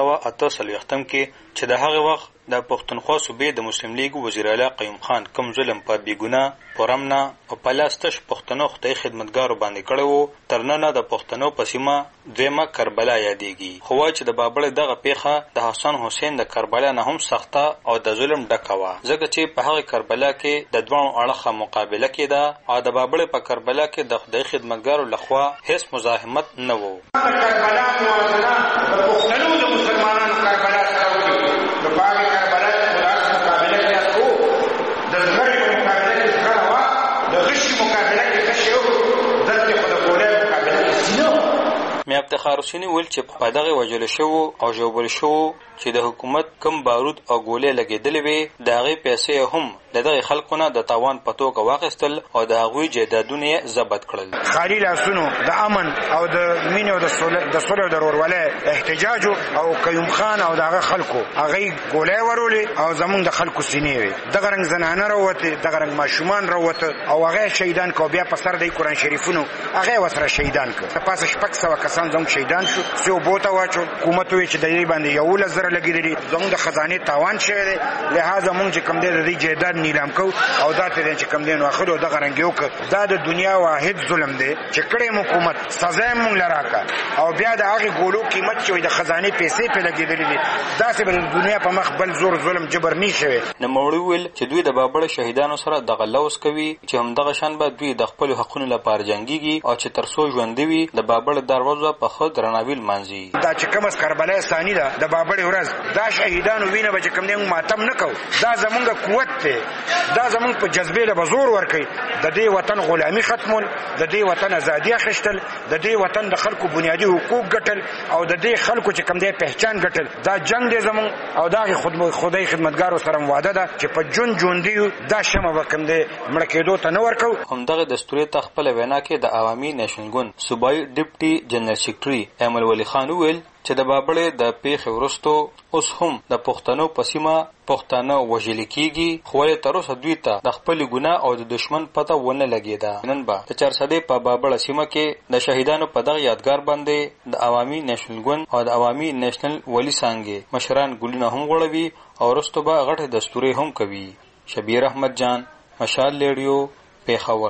1948 کې چې د هغه وخت د پښتونخوا صوبې د مسلم لیگ وزیر اعلی قیوم خان کوم ظلم په بیګناه پرمنا او پلاستش پښتنو خدای خدمتګارو باندې کړو، ترنه د پښتنو په سیمه دیمه کربلا یادېږي. خو چې د بابړ دغه پیخه د حسن حسین د کربلا نه هم سخته او د ظلم ډکوا، ځکه چې په هغه کربلا کې د دوه اړخه مقابله کېده او د بابړ په کربلا کې د خدای خدمتګارو لخوا هیڅ مزاحمت نه وو. کربلا موازنه د پښتنو د مسلمانانو کربلا سره وکړي، د باغ کربلا د مقابله کې تاسو د زړې مقابله کې څنګه وا د غشي مقابله کې څه شو دغه په ګولې مقابله کې سينو. میا افتخار حسین ویل چې په دغه وجل شو او جوړ شو چې د حکومت کم بارود او ګولې لګېدلې وي، د هغه پیسې هم دغه خلکونه د تاوان په توګه واخیستل او د هغه جیدادونه ضبط کړل. خالي لاسونو د امن او د مینې او د صلح او د ورولې احتجاج او قیوم خان او دغه خلکو هغه ګولې ورولې او زمونږ د خلکو سینې وي، دغه رنګ زنانه وروته، دغه رنګ ماشومان وروته او هغه شهیدان کو. بیا په سر د قرآن شریفونو هغه وسره شهیدان کو. په پاسه شپږ سو کسان زموږ شهیدان شو. سو بوته واچو حکومت وی چې د دې باندې یو لزر لګیدلی، زموږ د خزانه تاوان شوی دی، لہذا مونږ چې کم دی د دې جیداد نیلام کو او دا ته چې کم دی نو اخرو دغه رنګ یو ک. دا د دنیا واحد ظلم دی چې کړه حکومت سزا مونږ لراکا او بیا د هغه ګولو قیمت چې د خزانه پیسې په لګیدلی دي، دا چې د دنیا په مخ بل زور ظلم جبر نشوي. نو موړول چې دوی د بابړ شهیدانو سره دغه لوس کوي چې هم دغه شان به دوی د خپل حقوقو لپاره جنگيږي او چې ترسو ژوند دی د بابړ دروازه په خود رناویل مانځي. دا چې کوم کربلا ثاني ده د بابړ ورځ، دا شهیدانو وینه به کوم دی ماتم نکو، دا زمونږ قوت ته، دا زمونږ په جذبې له بزور ورکي. د دې وطن غلامي ختمول، د دې وطن ازادي اخیستل، د دې وطن د خلکو بنیادی حقوق ګټل او د دې خلکو چې کوم دی پہچان ګټل. دا جنگ دی زمونږ او دا خدای خدمتګارو سره وعده ده چې په جون دی دا شمه وکم دی مړ کېدو ته نه ورکو. همدغه دستوري تخپل وینا کې د عوامي نېشنل ګوند صوبایي ډیپټي جنرال سیکریټري امل ولی خان ویل چې د بابړې د پیښې ورستو اوس هم د پښتنو په سیمه پښتانه وژل کیږي، خو تر اوسه دوی ته د خپل ګناه او د دشمن پته ونه لګیدا. نن به د 400 په بابړ سیمه کې د شهیدانو په دغه یادګار باندې د عوامي نېشنل ګوند او د عوامي نېشنل ولی څنګه مشران ګلونه هم غوړوي او ورستو به غټه دستوري هم کوي. شبیر احمد جان، مشال ریډیو، پیښور.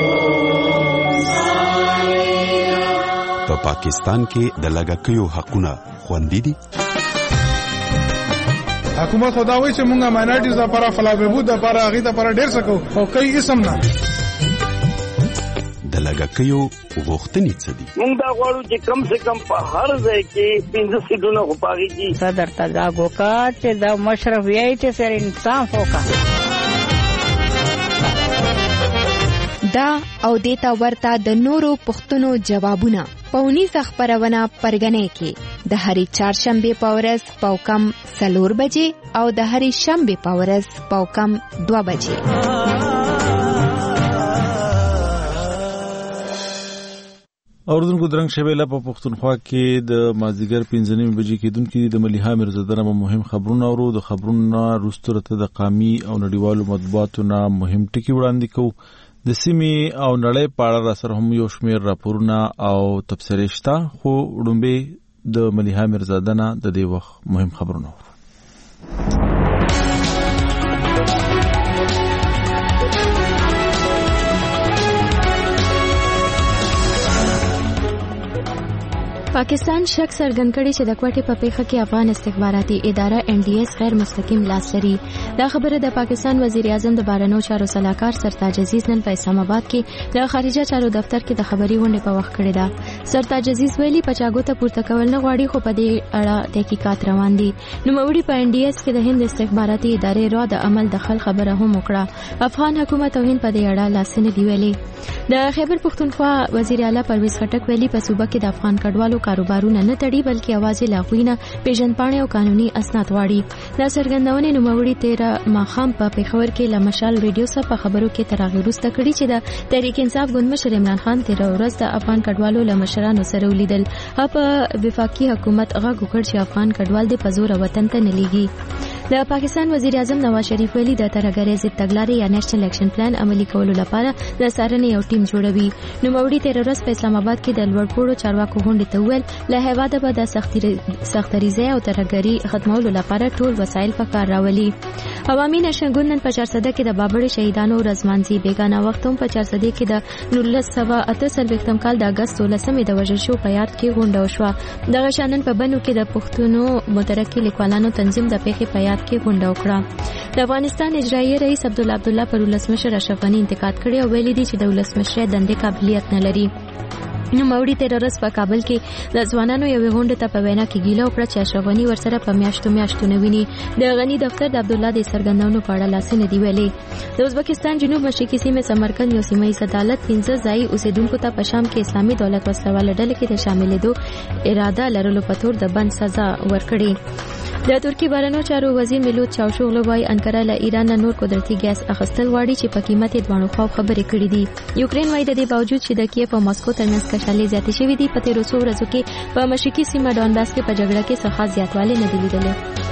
په پاکستان کې د لګکیو حقونه خوندي دي. حکومت خداوي چې مونږه ماینورټیز لپاره فلابهبود لپاره هغه لپاره ډیر څه کوو او کوي اسم نه. د لګکیو غوښتنې څه دي؟ مونږ دا غواړو چې کم سے کم په هر ځای کې 15 سیټونه غواړي چې صدر تدا ګوکا چې دا مشرف یې چې سر انصاف وکړي. دا او دیتا ورته د نورو پښتنو جوابونه پونی خبرونه پرګنې کې د هری چهارشنبه په ورځ پاوکم 4 بجې او د هری شنبه په ورځ پاوکم 2 بجې. اوردونکو درنګ شویلا په پښتونخوا کې د مازیګر 5:30 بجې کېدونکو د مليحه مرزا نه مهم خبرونه ورو د خبرونو روسترته د قامي او نړیوالو مطبوعاتو نه مهم ټکي وړاندې کوو د سیمې او نړۍ په اړه را سره هم یو شمېر راپورونه او تبصرې شته خو وړاندې د مليحه مرزا نه د دې وخت مهم خبرونه پاکستان شک څرګند کړی چې د کوټې په پیښه کې افغان استخباراتي اداره NDS غیر مستقیم لاس لري. دا خبره د پاکستان وزیر اعظم د بهرنیو چارو سلاکار سرتاج عزیز نن په اسلام آباد کې د خارجه چارو دفتر کې د خبري غونډې په وخت کړې ده. سرتاج عزیز ویلي پچاګو ته پورته کول نه غواړي خو په دې اړه تحقیقات روان دي. نوموړي په NDS کې د هند استخباراتي ادارې را د عمل دخل خبره هم وکړه. افغان حکومت او هند په دې اړه لاسنه دی ویلي. د خیبر پختونخوا وزیر اعلی پرویز خټک ویلي په صوبه کې د افغان کډوالو کاروبارونه نه تړي بلکې اواز لاغوینه پیژنپاڼې او قانوني اسناد غواړي. دا څرګندونه نوموړي 13 ماښام په پیښور کې لمشال ریډیو سره په خبرو کې تراغیر وسته کړي چې د تحریک انصاف ګوند مشر عمران خان 13 ورځ د افغان کډوالو لمشرانو سره ولیدل. په وفاقي حکومت غږ وکړ چې افغان کډوال د پزور وطن ته نه لیږي. د پاکستان وزیر اعظم نواز شریف ویلي د ترهګرۍ ضد تګلارې یا نېشنل اکشن پلان عملي کولو لپاره د څارنې یو ټیم جوړوي. نوموړي 13 ورځ په اسلام آباد کې د لوړپوړو چارواکو غونډې ته وویل له هیواده به د سختریزۍ او ترهګرۍ ختمولو لپاره ټول وسایل په کار راولي. عوامي نشنګون نن په 400 کې د بابړې شهیدانو ورځ مانځي. بیګانه وخت هم په 400 کې د 1948 کال د اگست 13 د وژل شو په یاد کې غونډه وشوه. دغه شانن په بنو کې د پښتونو مترقي لیکوالانو تنظیم د پیښې په یاد کې غونډه وکړه. د افغانستان اجرایي رئیس عبدالله پر ولسمشر اشرف غني انتقاد کړی او ویلي دی چې د ولسمشر دندې قابلیت نه لري. نوموړي 13 ورځ په کابل کې د ځوانانو یوې غونډې ته په وینا کې ګیله وکړه چې اشرف غني ورسره په میاشتو نه ویني. د غني دفتر د عبدالله د څرګندونو په اړه لاسنه دی ویلي. د ازبکستان جنوب مشرقي سیمې سمرقند یو سیمه ییز عدالت 15 ځای اوسیدونکو ته په شام کې اسلامي دولت وسله ډله کې د شاملېدو اراده لرلو په تور د بند سزا ورکړي. د ترکی بهرنیو چارو وزیر میلوت چاوشوغلو وايي انکره له ایران نه نور قدرتي ګاز اخیستل غواړي چې په قیمت یې دوه خوا خبرې کړې دي. یوکرين وايي د دې باوجود چې د کیف او ماسکو ترمنځ کشالې زیاتې شوې دي په 1300 ورځو کې په مشرقي سیمه ډونباس کې په جګړه کې څه خاص زیاتوالی نه دی لیدلی.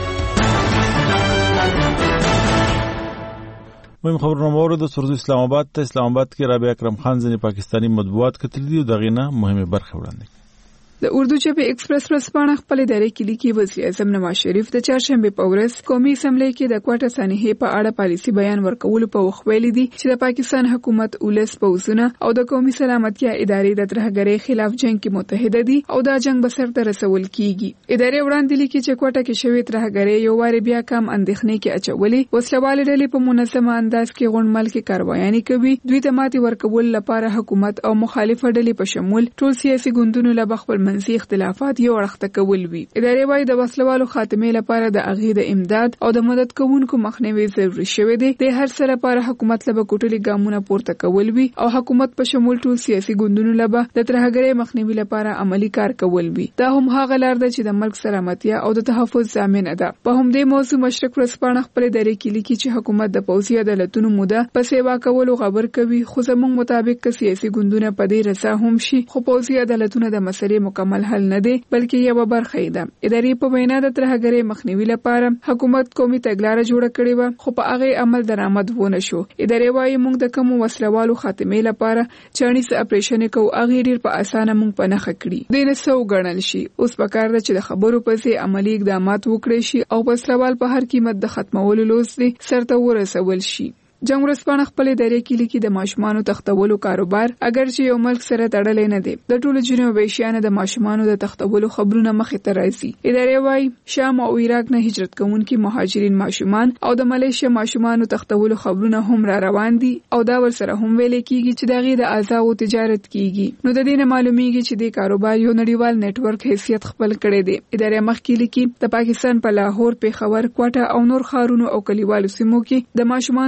مهم خبرونه مورد سرزو اسلام آباد کې رابعه اکرم خان ځنې پاکستانی مطبوعات کتل دي او دغه نه مهمه برخه وړاندې. د اردو ژبې ایکسپریس ورځپاڼه خپل ادارې کې لیکي وزیر اعظم نواز شریف د چهارشنبه په ورځ قومي اسمبلی کې د کوټه سانحې په اړه پالیسي بیان ورکول په وخت ویلي دي چې د پاکستان حکومت ولس پوځونه او د قومي سلامتیا ادارې د ترهګرۍ خلاف جنگ کې متحده دي او دا جنگ به سرته رسول کیږي. ادارې وړاندې لیکي چې کوټه کې شوی ترهګرۍ یو واره بیا کم اندېښنې کې اچولې وسلواله ډلې په منظمه انداز کې غونډمل کې کاروایانې کوي. دوی ته ماتې ورکول لپاره حکومت او مخالفه ډلې په شمول ټول سیاسي ګوندونو له خپل منځي اختلافات یو اړخته کول وی. ادارې وايي د وسلوالو خاتمه لپاره د اغې د امداد او د مدد کوونکو مخنیوي ضروري شوی دی. د هر څه لپاره حکومت له کوټلي ګامونه پورته کول وی او حکومت په شمول ټول سیاسي ګوندونو له د ترهګرۍ مخنیوي لپاره عملی کار کول وی. دا هم هغه لار ده چې د ملک سلامتیا او د تحفظ ضامن ده. په همدې موضوع مشرق ورځپاڼه خپل ادارې کې لیکي چې حکومت د پوځي عدالتونو موده په سیوا کولو خبر کوي خو زموږ مطابق که سیاسي ګوندونه په دې رضا هم شي خو پوځي عدالتونه د مسلې مکمل حل نه دي بلکې یو برخه ده. ادارې په وینا د ترهګرۍ مخنیوي لپاره حکومت قومي تګلارې جوړه کړې و خو په هغه عمل درآمد ونه شو. ادارې وايي موږ د کوم وسلوالو خاتمه لپاره چانیز اپریشن کو هغه ډیر په اسانه موږ په نخ کړی د نسو غړنل شي. اوس په کار ده چې د خبرو په ځای عملی اقدامات وکړي شي او وسلوال په هر قیمت د ختمولو لوس دي سرته ورسول شي. جنگ ورځپاڼه خپل ادارې کې لیکي د ماشومانو تختولو کاروبار اگر چې یو ملک سره تړلې نه دی د ټولو جنوب ایشیانو د ماشومانو د تختولو خبرونه مخې ته راځي. ادارې وايي شام او عراق نه هجرت کوونکي مهاجرین ماشومان او د ملیشیا ماشومانو تختولو خبرونه هم را روان دي او دا ورسره هم ویل کیږي چې دغه د اعضاء تجارت کیږي. نو د دې نه معلومیږي چې د کاروبار یو نړیوال نتورک حیثیت خپل کړی دی. ادارې مخکې لیکي د پاکستان په لاهور، پیښور، کوټه او نور ښارونو او کلیوالو سیمو کې د ماشومانو د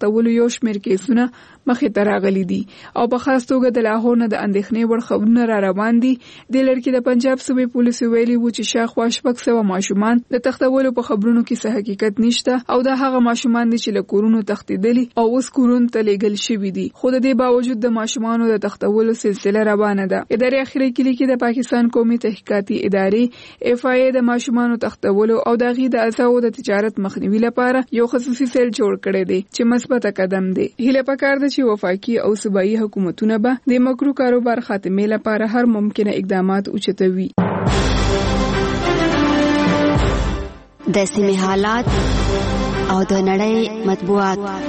تختولو یو شمېر کیسونه مخې ته راغلي دي او په خاص توګه د لاهور نه د اندېښنې وړ خبرونه را روان دي. د لړکې د پنجاب صوبې پولیسو ویلي و چې شاوخوا 600 ماشومان د تختولو په خبرونو کې څه حقیقت نشته او دا هغه ماشومان دي چې له کورونو تښتېدلي او اوس کورونو ته لیږل شوي دي. خو د دې باوجود د ماشومانو د تختولو سلسله روانه ده. ادارې اخیری کلی کې د پاکستان قومي تحقیقاتي ادارې FIA د ماشومانو تختولو او د غي د اعضاء د تجارت مخنیوي لپاره یو خصوصي سیل جوړ کړی دی چې مثبت قدم دی. هیله پکار ده چې وفاقي او صوبایي حکومتونه به د مکرو کاروبار خاتمې لپاره هر ممکنه اقدامات اوچتوي. د سیمې حالات او د نړۍ مطبوعات.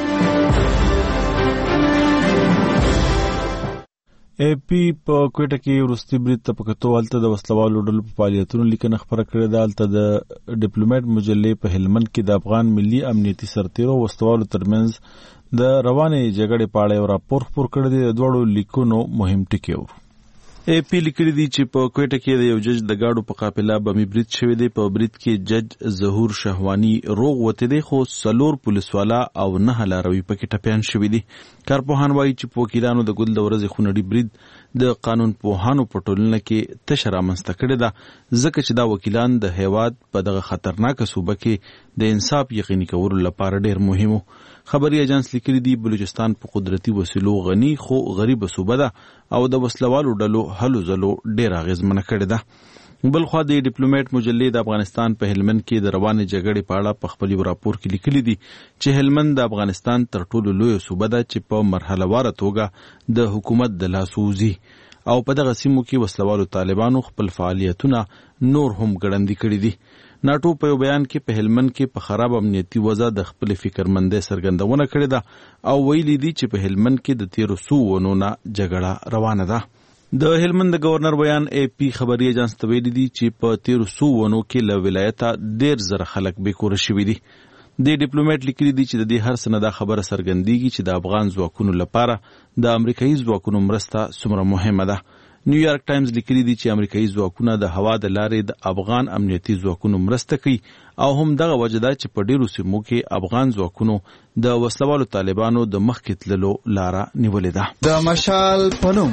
AP په کوټه کې وروستي برید ته پکتو حالت د وسلوالو ډلو په فعالیتونو لیکنه خبره کړې ده. حالت د ډیپلوماټ مجلې په هلمند کې د افغان ملي امنیتي سرتیرو وسلوالو ترمنځ د روانې جګړې په اړه یو راپور خپور کړی دی. د دوړو لیکونو مهم ټکي ورو AP لیکلي دي چې په کوټه کې د یو جج د گاډو په قافله بمي برید شوی دی. په برید کې جج ظهور شهوانی روغ وته دی خو 4 پولیسوالا او 9 لاروي پکې ټپيان شوی دي. کارپوهان وایي چې په وکیلانو د ګل د ورځې خونړي برید د قانون پوهانو په ټولنه کې تشر رامنځته کړی ده ځکه چې دا وکیلان د هیواد په دغه خطرناک صوبه کې د انصاف یقیني کولو لپاره ډېر مهمو. خبري ایجنس لیکلي دي بلوچستان په قدرتي وسیلو غني خو غریب صوبه ده او د وسلوالو ډلو هلو ځلو ډېر اغیزمنه کړې ده. بل خو د ډیپلوماټ مجلې د افغانستان په هلمند کې د روانې جګړې په اړه په خپل راپور کې لیکلي دي چې هلمند د افغانستان تر ټولو لوی صوبه ده چې په مرحله واره توګه د حکومت د لاس وځي او په دغه سیمو کې وسلوالو طالبانو خپل فعالیتونه نور هم ګړندي کړي دي. ناټو په یو بیان کې په هلمند کې په خراب امنیتي وضع د خپل فکرمندۍ څرګندونه کړې ده او ویلي دي چې په هلمند کې د 1300 ونونه جګړه روانه ده. د هلمند گورنر بیان AP خبري ایجنس ته ویلي دي چې په 1300 ونو کې له ولایته ډېر زره خلک بیکوره شوي دي. د ډیپلوماټ لیکلي دي چې د دې هر څه نه دا خبره څرګندېږي چې د افغان ځواکونو لپاره د امریکایي ځواکونو مرسته څومره مهمه ده. نیویارک ټایمز لیکلي دي چې امریکایي ځواکونه د هوا د لارې د افغان امنیتي ځواکونو مرسته کوي او هم دغه وجه ده چې په ډیرو سیمو کې افغان ځواکونو د وسلوالو طالبانو د مخکې تللو لاره نیولې ده. د مشال پنوم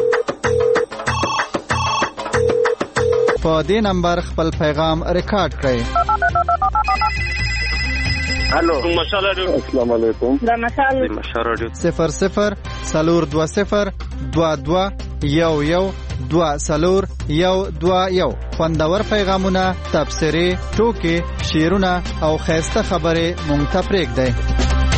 په دې نمبر خپل پیغام ریکارډ کړئ. الو مشال رادیو. السلام علیکم. دا مشال رادیو 002022211221 خوندور پیغامونه، تبصرې، ټوکې، شعرونه او خیسته خبرې مونږ ته پرېږدئ.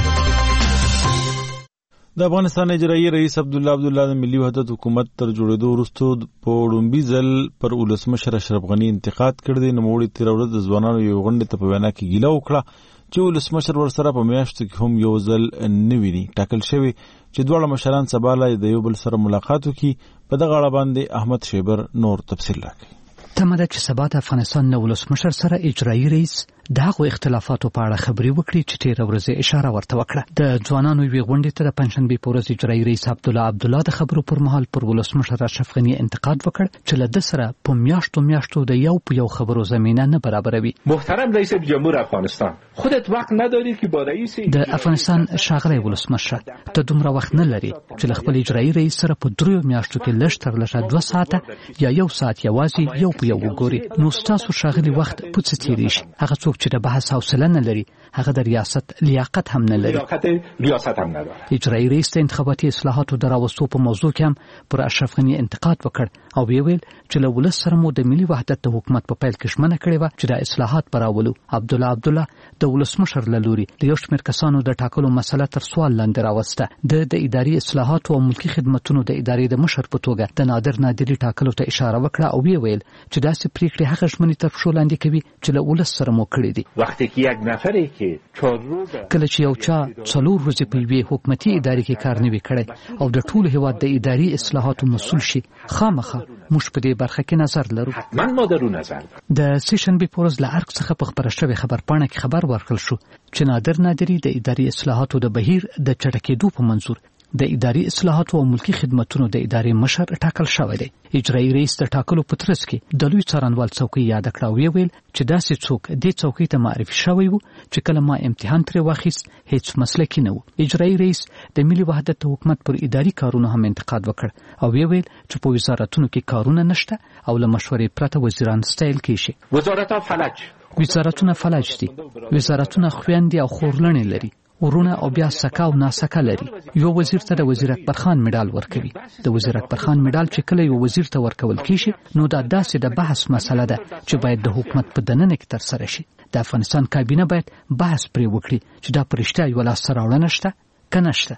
د افغانستان اجرایي رئیس عبدالله د ملي وحدت حکومت تر جوړېدو وروسته په لومړي ځل پر ولسمشر اشرف غني انتقاد کړی دی. نوموړي تېره ورځ د ځوانانو یو غونډې ته په وینا کې ګیله وکړه چې ولسمشر ورسره په میاشتو کې هم یو ځل نه ویني. ټاکل شوی چې دواړه مشران سبا له د یو بل سره ملاقات وکړي. په دغه اړه باندې احمد شیبر نور تفصیل راکړي. تمه ده چې سبا د افغانستان له ولسمشر سره اجرایي رئیس د هغو اختلافاتو په اړه خبرې وکړي چې تېره ورځ اشاره ورته وکړه. د ځوانانو یوې غونډې ته د پنجشنبې په ورځ اجرایي رئیس عبدالله د خبرو پر مهال پر ولسمشر اشرف غني انتقاد وکړ چې له ده سره په میاشتو د یو په یو خبرو زمینه نه برابروي. محترم رئیس جمهور افغانستان، خودت وقت نداری که با رئیس د افغانستان ښاغلی ولسمشر ته دومره وخت نه لري چې له خپل اجرایي رئیس سره په 3 میاشتو کې لږ تر لږه 2 ساعته یا 1 ساعت یوازې یو په یو وګوري. نو ستاسو ښاغلي وخت پوڅ تیری شي. هغه څوک چې د بحث حوصله نه لري هغه د ریاست لیاقت هم نه لري. اجرایي رئیس د انتخاباتي اصلاحاتو د راوستو په موضوع کې هم پر اشرف غني انتقاد وکړ او ویل چې له ولس سره مو د ملي وحدت د حکومت په پیل کې ژمنه کړې وه چې د اصلاحات به راولو. عبدالله د ولسمشر له لوري د یو شمېر کسانو د ټاکلو مسله تر سوال لاندې راوسته. د اداري اصلاحاتو او ملکي خدمتونو د ادارې د مشر په توګه د نادري ټاکلو ته اشاره وکړه او ویل چې داسې پریکړې هغه ژمنې تر پښو لاندې کوي چې له ولس سره مو کړې دي. وخت کې یک نفرې کې کله چې یو چا 4 ورځې په یوې حکومتي ادارې کې کار نه وي کړی او د ټول هیواد د اداري اصلاحاتو مسؤل شي، خامخا موږ په دې برخه کې نظر لرو. من ما درو نظر د سیشنبې په ورځ له ارګ څخه په خبره شوې خبرپاڼه کې خبر ورکړل شو چې نادري د اداري اصلاحاتو د بهیر د چټکېدو په منظور د اداري اصلاحاتو او ملکی خدماتو د ادارې مشر ټاکل شوی دی. اجرایي رئیس د ټاکلو په ترڅ کې د لوی څارنوال څوکۍ یاد کړه او ویل چې داسې څوک دې څوکۍ ته معرفي شوی وو چې کله ما امتحان ترې واخیست هیڅ مسلکی نه وو. اجرایي رئیس د ملي وحدت حکومت پر اداري کارونو هم انتقاد وکړ او ویل چې په وزارتونو کې کارونه نشته او له مشورې پرته وزیران ستایل کیږي. وزارتونه فلج دي. وزارتونه خويندې او خورلڼې لري، ورونه او بیا سکا او ناسکا لري. یو وزیر ته د وزیر اکبر خان میډال ورکوي. د وزیر اکبر خان میډال چې کله یو وزیر ته ورکول کیږي نو دا داسې د بحث مسله ده چې باید د حکومت په دننه کې تر سره شي. د افغانستان کابینه باید بحث پرې وکړي چې دا پرشته یو لاس راوړنه شته کنه شته.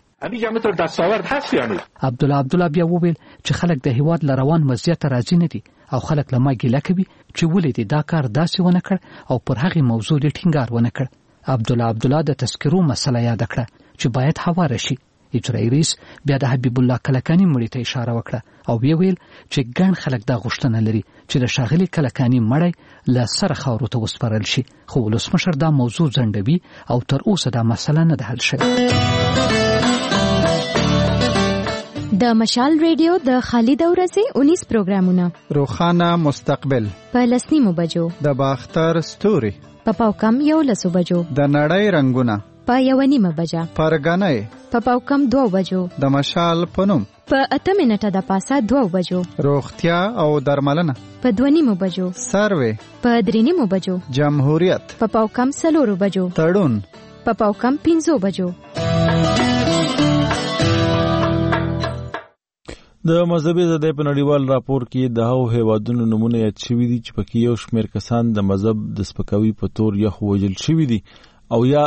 عبدالله بیا وویل چې خلک د هیواد لروان وضعیت راضي نه دي او خلک لما ګیله کوي چې ولې دې دا کار داسې ونه کړ او پر هغه موضوع دې ټینګار ونه کړ. عبدالله د تذکرو مسله یاد کړه چې باید هواره شي. اجرایي رئیس بیا د حبیب الله کلکانی مړی ته اشاره وکړه او ویل چې ګڼ خلک دا غوښتنه لري چې د ښاغلي کلکانی مړی له سره خاورو ته وسپارل شي، خو ولسمشر دا موضوع ځنډوي او تر اوسه دا مسله نه ده حل شوې. د مشال ریډیو د خالد اورزي 19 پروګرامونه روخانه مستقبل په لسنیمو بجو، د باختر ستوري په پاوکم 11 بجو، د نړۍ رنگونه په 1:30 بجه، پرګنۍ په پاوکم 2 بجو، د مشال پنوم په 8 منټه د پاسه 2 بجو، روغتیا او درملنه په 2:30 بجو، سروي په 3:30 بجو، جمهوریت په پاوکم 4 بجو، تړون په پاوکم 5 بجو. د مذهبي ازادۍ په نړیوال راپور کې د هغو هیوادونو نمونه یاد شوي دي چې پکې یو شمېر کسان د مذهب د سپکاوي په تور یا خو وژل شوي دي او یا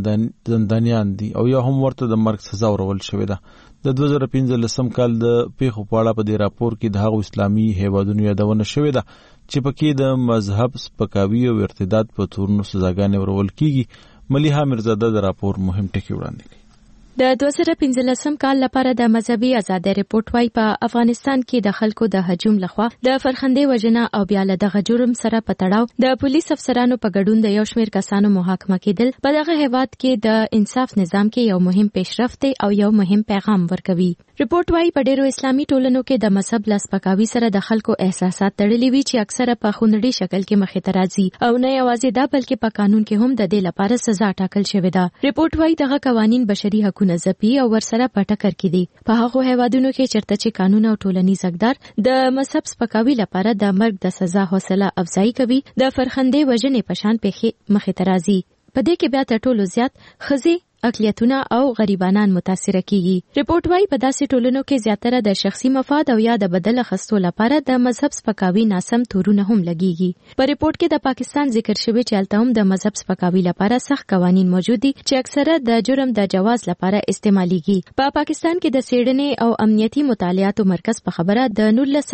زندانیان دي او یا هم ورته د مرګ سزا ورول شوې ده. د 2015 کال د پیښو په اړه په دې راپور کې د هغو اسلامي هیوادونو یادونه شوې ده چې پکې د مذهب سپکاوي او ارتداد په تورونو سزاګانې ورول کیږي. ملیحه میرزاده د راپور مهم ټکي وړاندې کړي. د 2015 کال لپاره د مذهبي ازادۍ ریپورت وايي په افغانستان کې د خلکو د هجوم لخوا د فرخندې وژنه او بیا له دغه جرم سره په تړاو د پولیس افسرانو په ګډون د یو شمېر کسانو محاکمه کېدل په دغه هیواد کې د انصاف نظام کې یو مهم پیشرفت او یو مهم پیغام ورکوي. ریپورت وايي په ډیرو اسلامي ټولنو کې د مذهب لاسپکاوي سره د خلکو احساسات تړلي وي چې اکثره په خونړي شکل کې مخې ته راځي او نه یوازې دا بلکې په قانون کې هم د دې لپاره سزا ټاکل شوې ده. ریپورت وايي دغه قوانین بشري حقوقو نظپي او ورسره په ټکر کې دي. په هغو هیوادونو کې چیرته چې قانون او ټولنیز اقدار د مذهب سپکاوي لپاره د مرګ د سزا حوصله افزایی کوي، د فرخندې وژنې په شان پیښې مخې ته راځي. په دې کې بیا تر ټولو زیات ښځې، اقلیتونه او غریبانان متاثر کیږي. ریپورت وايي په داسې ټولنو کې زیاتره د شخصي مفاد او یا د بدل اخیستو لپاره د مذهب سپکاوي ناسم تورونه هم لګيږي. په ریپورت کې د پاکستان ذکر شوی چې هلته هم د مذهب سپکاوي لپاره سخت قوانین موجود دي چې اکثره د جرم د جواز لپاره استعماليږي. په پاکستان کې د څېړنې او امنیتي مطالعاتو مرکز په خبره د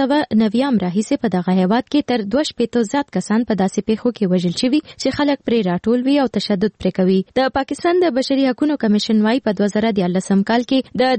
1990 راهیسې په دغه هیواد کې تر 250 زیات کسان په داسې پیښو کې وژل شوي چې خلک پرې راټول وي او تشدد پرې کوي. د پاکستان د بشري حقوقو کمیشن وايي په 2013 کال کې د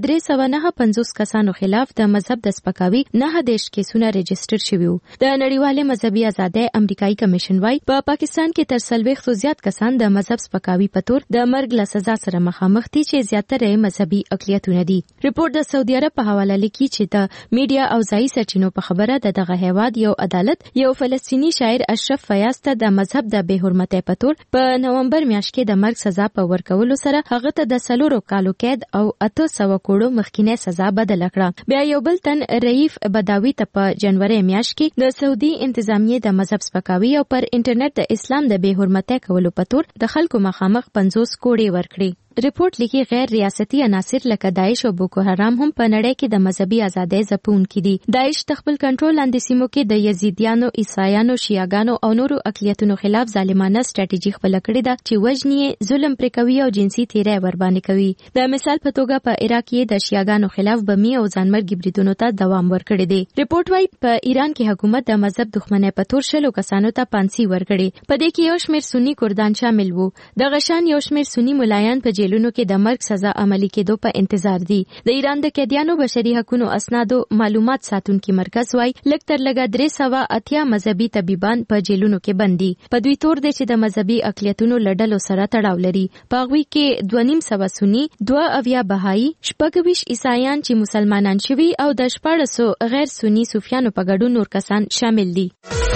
359 کسانو خلاف د مذهب د سپکاوي 9 کیسونه ريجستر شوي وو. د نړیوال مذهبي ازادۍ امریکایي کمیشن وايي په پاکستان کې تر 40 زیات کسان د مذهب سپکاوي په تور د مرګ له سزا سره مخامخ دي چې زیاتره مذهبي اقلیتونه دي. ریپورت د سعودي عرب په حواله لیکي چې د میډیا او ځایي سرچینو په خبره د دغه هیواد یو عدالت یو فلسطینی شاعر اشرف فیاض ته د مذهب د بے حرمتۍ په تور په نومبر میاشت کې د مرګ سزا په ورکولو سره هغه ته د 4 کالو قید او 800 کروڑ مخکینه سزا بدل کړه. بیا یو بل تن رئیف بداوی ته په جنوري میاشت کې د سعودي انتظامیه د مذهب سپکاوي او پر انټرنیټ د اسلام د بے حرمتۍ کولو په تور د خلکو مخامخ 50 کوړې ورکړي. ریپورت لیکي غیر ریاستي عناصر لکه داعش او بوکو حرام هم په نړۍ کې د مذهبي ازادۍ ځپونکي دي. داعش خپل کنټرول لاندې سیمو کې د یزیدیانو، عیسایانو، شیعاګانو او نورو اقلیتونو خلاف ظالمانه سټریټیجي خپل کړې ده چې وژنې، ظلم پر کوي او جنسي تیری ور باندې کوي. د مثال په توګه په عراق کې د شیعاګانو خلاف بمي او ځانمرګي بریدونو ته دوام ورکړی دی. ریپورت وايي په ایران کې حکومت د مذهب دښمنۍ په تور 10 کسانو ته پانسي ورکړي. په دې کې یو شمېر سنی کردان شامل وو. د غشان یو شمېر سنی ملایان په جیلونو کې د مرګ سزا عملي کېدو په انتظار دي. د ایران د قیدیانو بشري حقوقو اسنادو معلومات ساتونکي مرکز وایي لږ تر لږه 380 مذهبي طبيبان په جیلونو کې بندي. په دوی تور دي چې د مذهبي اقلیتونو لړلو سره تړاو لري. په هغوی کې 2.5 سني، 2 بهائی، 26 عیسایان چې مسلمانان شوي او د 1400 غیر سني صوفیانو په ګډون نور کسان شامل دي.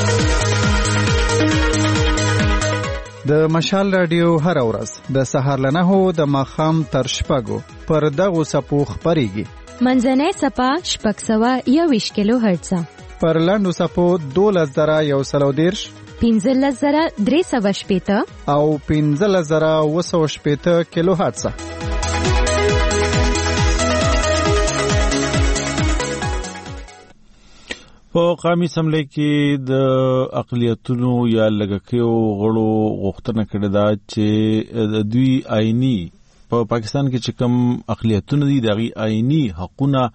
د مشال رادیو هر ورځ د سهار له 9 د ماښام تر 6 پر دغو څپو خپرېږي. منځنۍ څپه 621 کیلو هرتز، پر لاندو څپو 12130، 15380 او 15280 کیلو هرتز. په قومي اسمبلی کې د اقلیتونو یا لږکیو غړو غوښتنه کړې ده چې د دوی آئینی په پاکستان کې چې کوم اقلیتونه دي دغه آئینی حقونه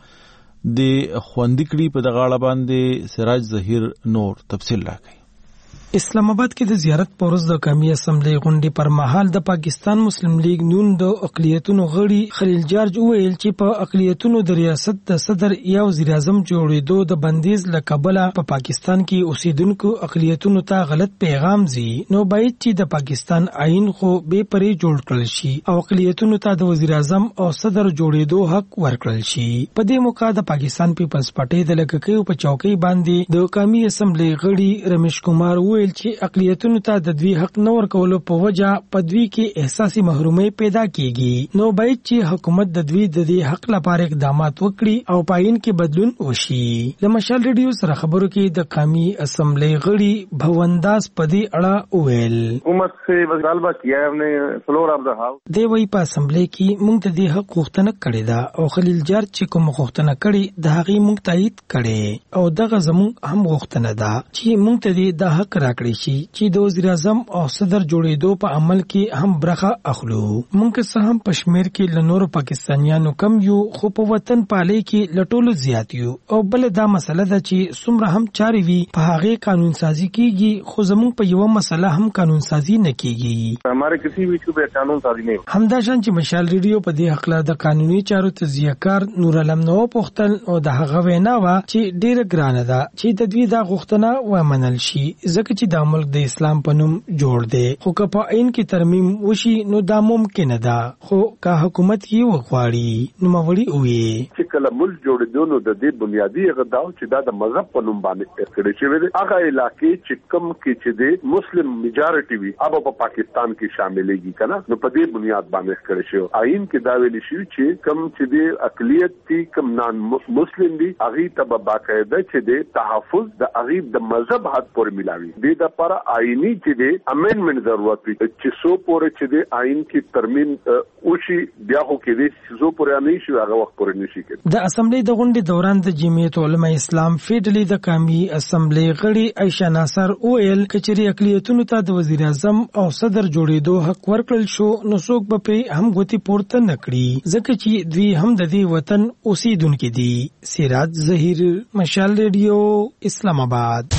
د خوندي کړي. په دغه اړه باندې سراج ظهیر نور تفصیل راکړي. اسلام آباد کې د زیارت پورز د قومي اسمبلی غونډې پر مهال د پاکستان مسلم لیگ نون د اقلیتونو غړي خلیل جارج وویل چې په اقلیتونو د ریاست د صدر یا وزیر اعظم جوړېدو د بندیز له کبله په پاکستان کې اوسیدونکو اقلیتونو ته غلط پیغام زی، نو باید چې د پاکستان آئین خو به پرې جوړ کړل شي او اقلیتونو ته د وزیر اعظم او صدر جوړېدو حق ورکړل شي. په دې موقع د پاکستان پیپلز پارټي د لږکیو په چوکۍ باندې د قومي اسمبلی غړي رمیش کمار چې اقلیتونو ته د دوی حق نه ورکولو په وجه په دوی کې احساسي محرومي پیدا کیږي، نو باید چې حکومت د دوی د دې حق لپاره اقدامات وکړي او پاین کې بدلون وشي. د مشال ریډیو سره خبرو کې د قومي اسمبلی غړي بھونداس په دې اړه وویل. حکومت سے مطالبہ کیا ہے، ہم نے فلور اف د ہاؤس دی وی په اسمبلی کې موږ د دې حق غوښتنه کړې ده او خلیل جارج چې کوم غوښتنه کړې د هغې موږ تایید کړې او دغه زموږ هم غوښتنه ده چې موږ ته د حق راکړي شي چې د وزیر اعظم او صدر جوړېدو په عمل کې هم برخه اخلو. موږ څه هم پشمیر کې له نورو پاکستانیانو کم یو، خو په وطن پالي کې لټولو زیات یو. او بل دا مسله ده چې څومره هم چاري وي په هغه قانون سازي کیږي، خو زموږ په یو مسله هم قانون سازي نه کیږي. ہمارے کسی بھی ایشو پہ قانون سازی نہیں. همدا شان چې مشال ریډیو په دې حق له د قانوني چارو تزیهکار نور علم نو پوښتل او د هغه وینا وا چې ډیره ګرانه ده چې د دوی دا غوښتنه ومنل شي، ځکه چې د ملک د اسلام په نوم جوړ دی. خو که په عین کې ترمیم وشي نو دا ممکنه ده، خو که حکومت یې وغواړي نو موري وي چې کله ملک جوړېدو نو د دې بنیادی غداو چې دا د مذهب په نوم باندې کړی شوی دی. هغه علاقې چې کم کې چې د مسلم میجارټي وي هغه په پاکستان کې شاملېږي کنه، نو په دې بنیاد باندې کړی شو. آئین کې دا ویل شوی چې کم چې د اقلیت دي کم نان مسلم دي هغه ته باقاعده چې د تحفظ د هغه د مذهب حد پورې ملاوي دي د پر آئینی چې د امندمنت ضرورت وي چې سو پورې چې د آئین کې ترمیم وشي بیا خو کې د سو پورې نه شي هغه وخت پورې نشي کېږي. د اسمبلی د غونډې دوران د جمعیت علماء اسلام فیډرالي د قومي اسمبلی غړي عائشہ ناصر وویل کچري اقلیتونو ته د وزیر اعظم او صدر جوړېدو حق ورکړل شو نو څوک به په هم غوتی پورته نکړي، ځکه چې دوی هم د دې وطن اوسیدونکو دي. سراج ظهیر، مشال ریډیو، اسلام آباد.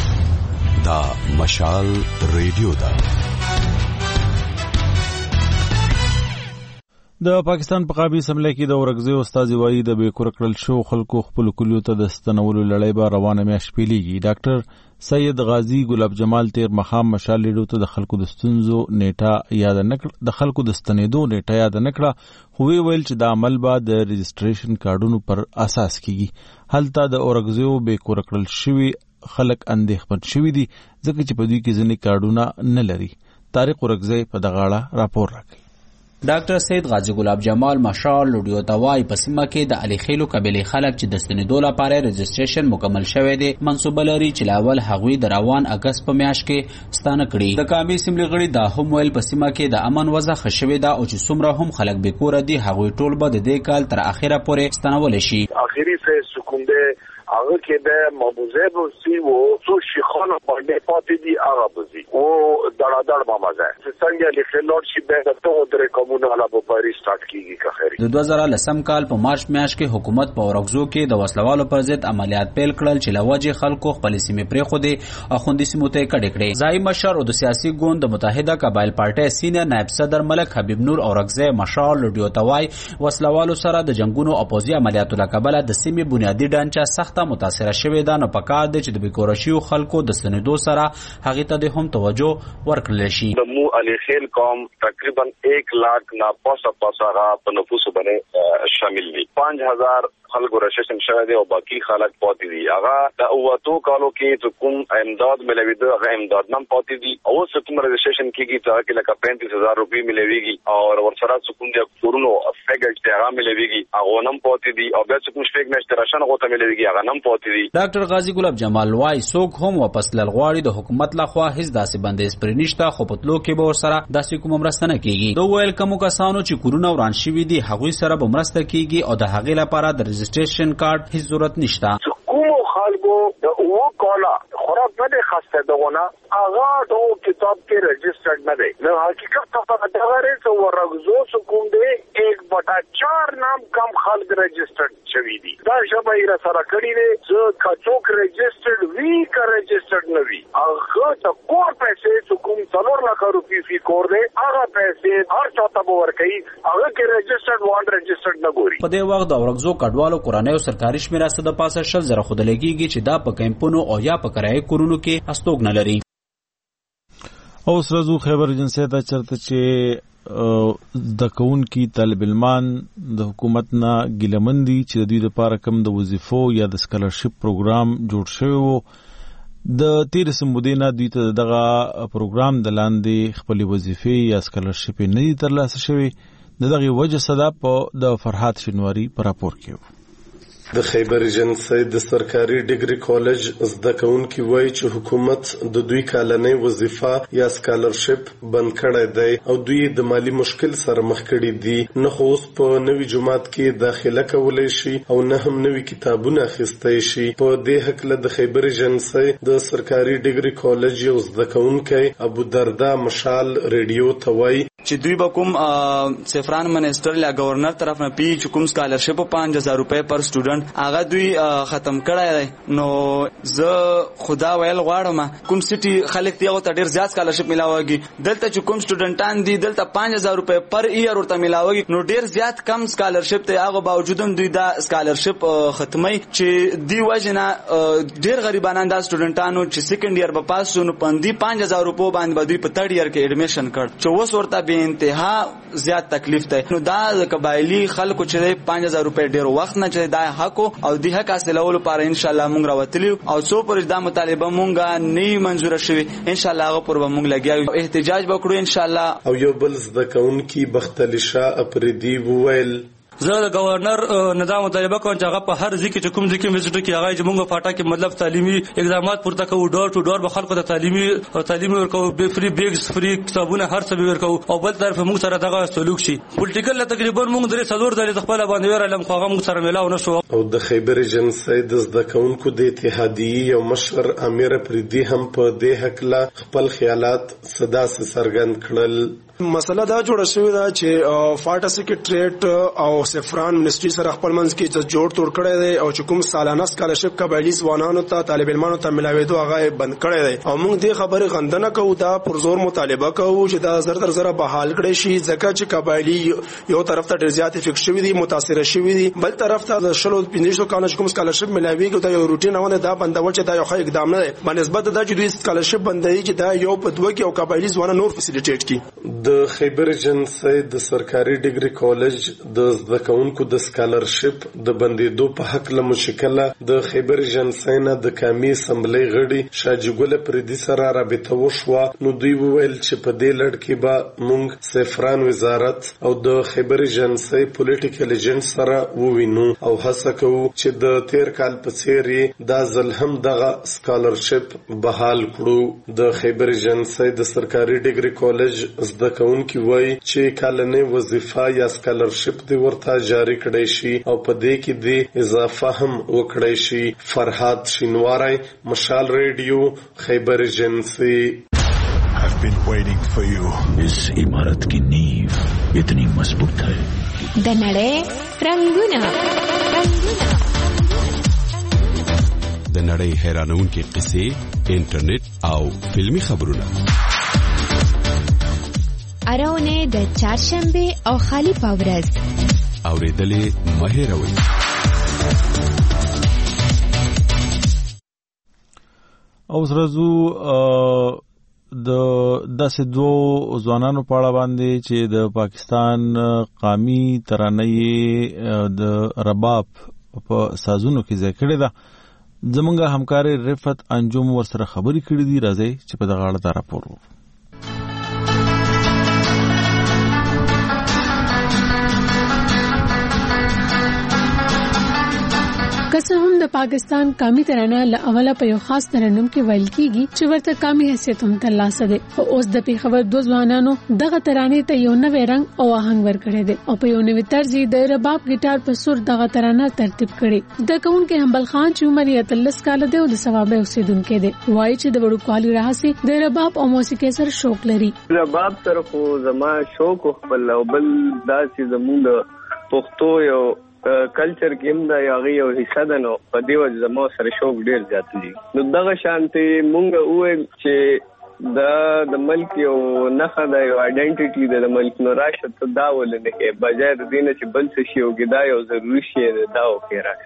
دا مشال ریډیو دا. د پاکستان په قومي اسمبلی کې د ورغزي استاد وایي د بیکور کړل شو خلکو خپل کلیو ته د ستنولو لړۍ به روانه میاشت پیلېږي. ډاکټر سید غازی ګلاب جمال تیر مخام مشال ریډیو ته د خلکو د ستونزو نیټه یاد نکړه، د خلکو د ستنېدو نیټه یاد نکړه، خو ویل چې د عمل به د رجسټریشن کارډونو پر اساس کیږي. هلته د ورغزیو بیکور کړل شوی خلک اندېښمن شوي دي ځکه چې په دوی کې ځینې کارډونه نه لري. طارق ورغزی په دغه اړه راپور راکړي. ډاکټر سید غازی ګلاب جمال مشال لوډیو توای په سیمه کې د علي خیلو قبیله خلک چې د ستنېدو لپاره رجسټریشن مکمل شوی دی منصوبه لري چې لاول هغوی د روان اگست په میاشت کې ستانه کړي. د قومي اسمبلی غړي دا هم ویل په سیمه کې د امن وضع ښه شوې ده او چې څومره هم خلک بې کوره دي هغوی ټول به د دې کال تر اخره پورې ستنول شي. اخري فیز کوم دی هغه کې د مبوزه بوسي وو څو شيخانو باندې پاتې دي هغه بوزي او دړادړ مامازه څنګه لیکل لوړ شي به ته درې کومونه په پاری سٹارټ کیږي که خیر د 2010 کال په مارچ میاشت کې حکومت په اورګزو کې د وسلوالو پر ضد عملیات پیل کړل چې لوجه خلکو خپل سیمې پرې خو دي اخوندي سیمو ته کډې کړې ځای مشر او د سیاسي ګوند د متحده قبایل پارټي سینیئر نائب صدر ملک حبیب نور اورګزه مشال لډیو توای وسلوالو سره د جنگونو اپوزي عملیاتو لکبل د سیمې بنیادی ډانچه سخته متاثره شوې ده نو پکار دي چې د بیکورشیو خلکو د سندو سره هغه ته هم توجه ورکړل شي د مو علي خیل قوم تقریبا 1 lakh نا پاسه په نفوس باندې شامل دي 5000 خلکو رجسټریشن شوی دی او باقی خلک پاتې دي هغه د اوتو کالو کې کوم امداد ملوي دی هغه امداد نم پاتې دي او کوم رجسټریشن کېږي چې لکه 35000 روپۍ ملويږي او ورسره کوم د کورونو افګل ته هغه ملويږي هغه نم پاتې دي او بیا کوم شپږ نشته راشن غوته ملويږي هغه نم پاتې دي ډاکټر غازی ګلاب جمال وای سوق هم واپس لغواړي د حکومت لخوا هیڅ داسې بندیز پر نشته خو پتلو کې به ورسره داسې کوم مرسته نه کیږي دوه ویل کوم کسانو چې کورونه وران شوي دي هغوی سره به مرسته کیږي او د هغې لپاره د رجسټریشن کارت هیڅ ضرورت نشته کوم خلکو د او کالا خراب نه دي خسته دغونه هغه د کتاب کې رجسټرډ نه دی نو حقیقت ته دا غره چې ورغزو کوم دی 1/4 نام کم خلک رجسټرډ شوی دي دا شبه یې سره کړی دی چې کڅوک رجسټرډ وی کا رجسټرډ نه وی هغه ته کور پیسې کوم 4 لک روپۍ فی کور دی هغه پیسې هر چاته به ورکړي هغه کې رجسټرډ وان رجسټرډ نه ګوري په دې وخت د ورغزو کډوالو قرانه او سرکاري شمیره د پاسه شل زره خود لګیږي چې دا په کیمپونو او یا په کرایي کورونو کې استوګ نه لري او سرزو خیبر جنسه ته چرته چې د کون کی طالب علمان د حکومت نه ګلمندي چې د دوی لپاره کم د وظیفو یا د سکالرشپ پروګرام جوړ شوی وو د تیر سمودینا دوی ته دغه پروګرام د لاندې خپل وظیفې یا سکالرشپ نه ترلاسه شوی دغه وجه صدا په د فرحات شنواری پر راپور کې د خیبر جنسه د سرکاري ډیګري کالج زده کوونکي وایي چې حکومت د دوی کالنۍ وظیفه یا سکالرشپ بند کړی دی او دوی د مالی مشکل سره مخ کړي دي نه خو اوس په نوي جماعت کې داخله کولی شي او نه هم نوي کتابونه اخیستی شي په دې هکله د خیبر جنسه د سرکاري ډیګري کالج یو زده کوونکی ابو دردا مشال ریډیو ته وایي چې دوی به کوم سفران منسټر یا گورنر طرف نه پی چې کوم سکالرشپ 5000 روپے پر سټوډنټ هغه دوی ختم کړای دی نو زه خدا ویل غواړم کوم سټي خلک ته ته ډیر زیات سکالرشپ ملاويږي دلته چې کوم سټوډنټان دي دلته 5000 روپے پر ایئر ورته ملاويږي نو ډیر زیات کم سکالرشپ ته هغه باوجود دوی دا سکالرشپ ختمي چې دی وجنه ډیر غریبانان دا سټوډنټانو چې سیکنډ ایئر به پاس شون پندي 5000 روپے باندې دوی په تھرد ایئر کې اډمیشن کړ چې وس ورته به انتها زیات تکلیف دی نو دا قبایلی خلکو چې 5000 روپے ډیر وخت نه چې دا حق او د حق حاصلولو لپاره ان شاء الله مونږ راوتلی او څو پر دا مطالبه مونږه نه منزور شوی ان شاء الله هغه پر مونږ لګیا احتجاج وکړو ان شاء الله او یو بل زده کوونکی بختلی شاه اپریدی وویل زه د گورنر نظام مطالبه کوم چې هغه په هر ځکه چې کوم ځکه وزټ کې هغه چې موږ پاټا کې مطلب تعلیمي اقدامات پورته کوو ډور ټو ډور به خلکو ته تعلیمي ورکو به فری بیگز فری کتابونه هر څه ورکو او بل طرف موږ سره دغه سلوک شي پولیټیکل تقریبا موږ درې څلور د خپل باندې ورالم خو هغه موږ سره ملاو نشو او د خیبر جنسه د زده کوونکو د اتحادیې او مشر امیر پریدي هم په دې حقله خپل خیالات صدا سره څرګند کړل مسله دا جوړه شوې ده چې فاټا سیکریټریټ او سفران منسټري سره خپل منځ کې جوړ توړ کړی دی او چې کوم سالانه سکالرشپ قبایلی ځوانانو ته طالب علمانو ته ملاوېدو هغه بند کړی دی او موږ دې خبرې غندنه کوو دا پرزور مطالبه کوو چې دا زر در زره بحال کړی شي ځکه چې قبایلی یو طرف ته ډېر زیات افیکټ شوي دي متاثر شوي دي بل طرف ته د شلو 1500 کالو کوم سکالرشپ ملاوېږي دا یو روټین ونه دا بندول چې دا یو ښه اقدام نه دی په نسبت دا چې دوی سکالرشپ بندوي چې دا یو په دوه کې او قبایلی ځوانان نور فیسیلیټیټ کړي د خیبر جنسه د سرکاري ډیګري کالج د زده کوونکو د سکالرشپ د بندیدو په حق له مشکله د خیبر جنسه نه د قومي اسمبلی غړي شاجي ګل پردي سره رابطه وشوه نو دوی وویل چې په دې لړ کې به موږ سفران وزارت او د خیبر جنسه پولیټیکل ایجنټ سره ووینو او هڅه کوو چې د تیر کال په څیر دا ځل هم دغه سکالرشپ بحال کړو د خیبر جنسه د سرکاري ډیګري کالج زده کوونکي وایي چې کلنې وظیفه یا سکالرشپ دی ورته رابطه جاری کړی شي او په دې کې د اضافه هم وکړی شي. فرهاد شینواری، مشال ریډیو، خیبر ایجنسی. I've been waiting for you. इस इमारत की नींव इतनी मजबूत है. د نړۍ رنگونه د نړۍ حیرانونکې قصې، انټرنیټ او فلمی خبرونه. اراونه د چهارشنبه او خالی پاورز اوریدلې مهیروي. او سرزو د داسې دوه ځوانانو په اړه باندې چې د پاکستان قومي ترانه د رباب په سازونو کې ځای کړی ده. زمونږ همکار رفعت انجم ورسره خبرې کړې دي. راځي چې په دغه اړه دا راپور وو. کسه هم د پاکستان قومي ترانه له اوله په یو خاص ترنم کې ویل کیږي چې ورته قومي حیثیت هم ترلاسه ده. او اوس د پیښور دوه ځوانانو دغه ترانه ته یو نوې رنگ او آهنګ ورکړی دی او په یو نوې طرز د رباب ګټار په سور دغه ترانه ترتیب کړي. د کون کې حنبل خان چې عمر یې 13 کال دی او د ثوابه اوسیدونکو دی. وایي چې د وړو کالي راهسي د رباب او موسیقي سره شوق لري. رباب سره خو زما شوق خپل او بل داسې زموږ پښتو یو کلچر کې هم دا یو حصہ ده. نو په دې وجه زما سره شوق ډیر زیات دی. نو دغه شانتي مونږ وایو چې د ملک یو نخښه ده، یو آیډنټیټي ده د ملک. نو راشه ته دا ولنه کې بجای د دې نه چې بل څه شي وګدا یو ضروري شی ده دا وکړه راشه.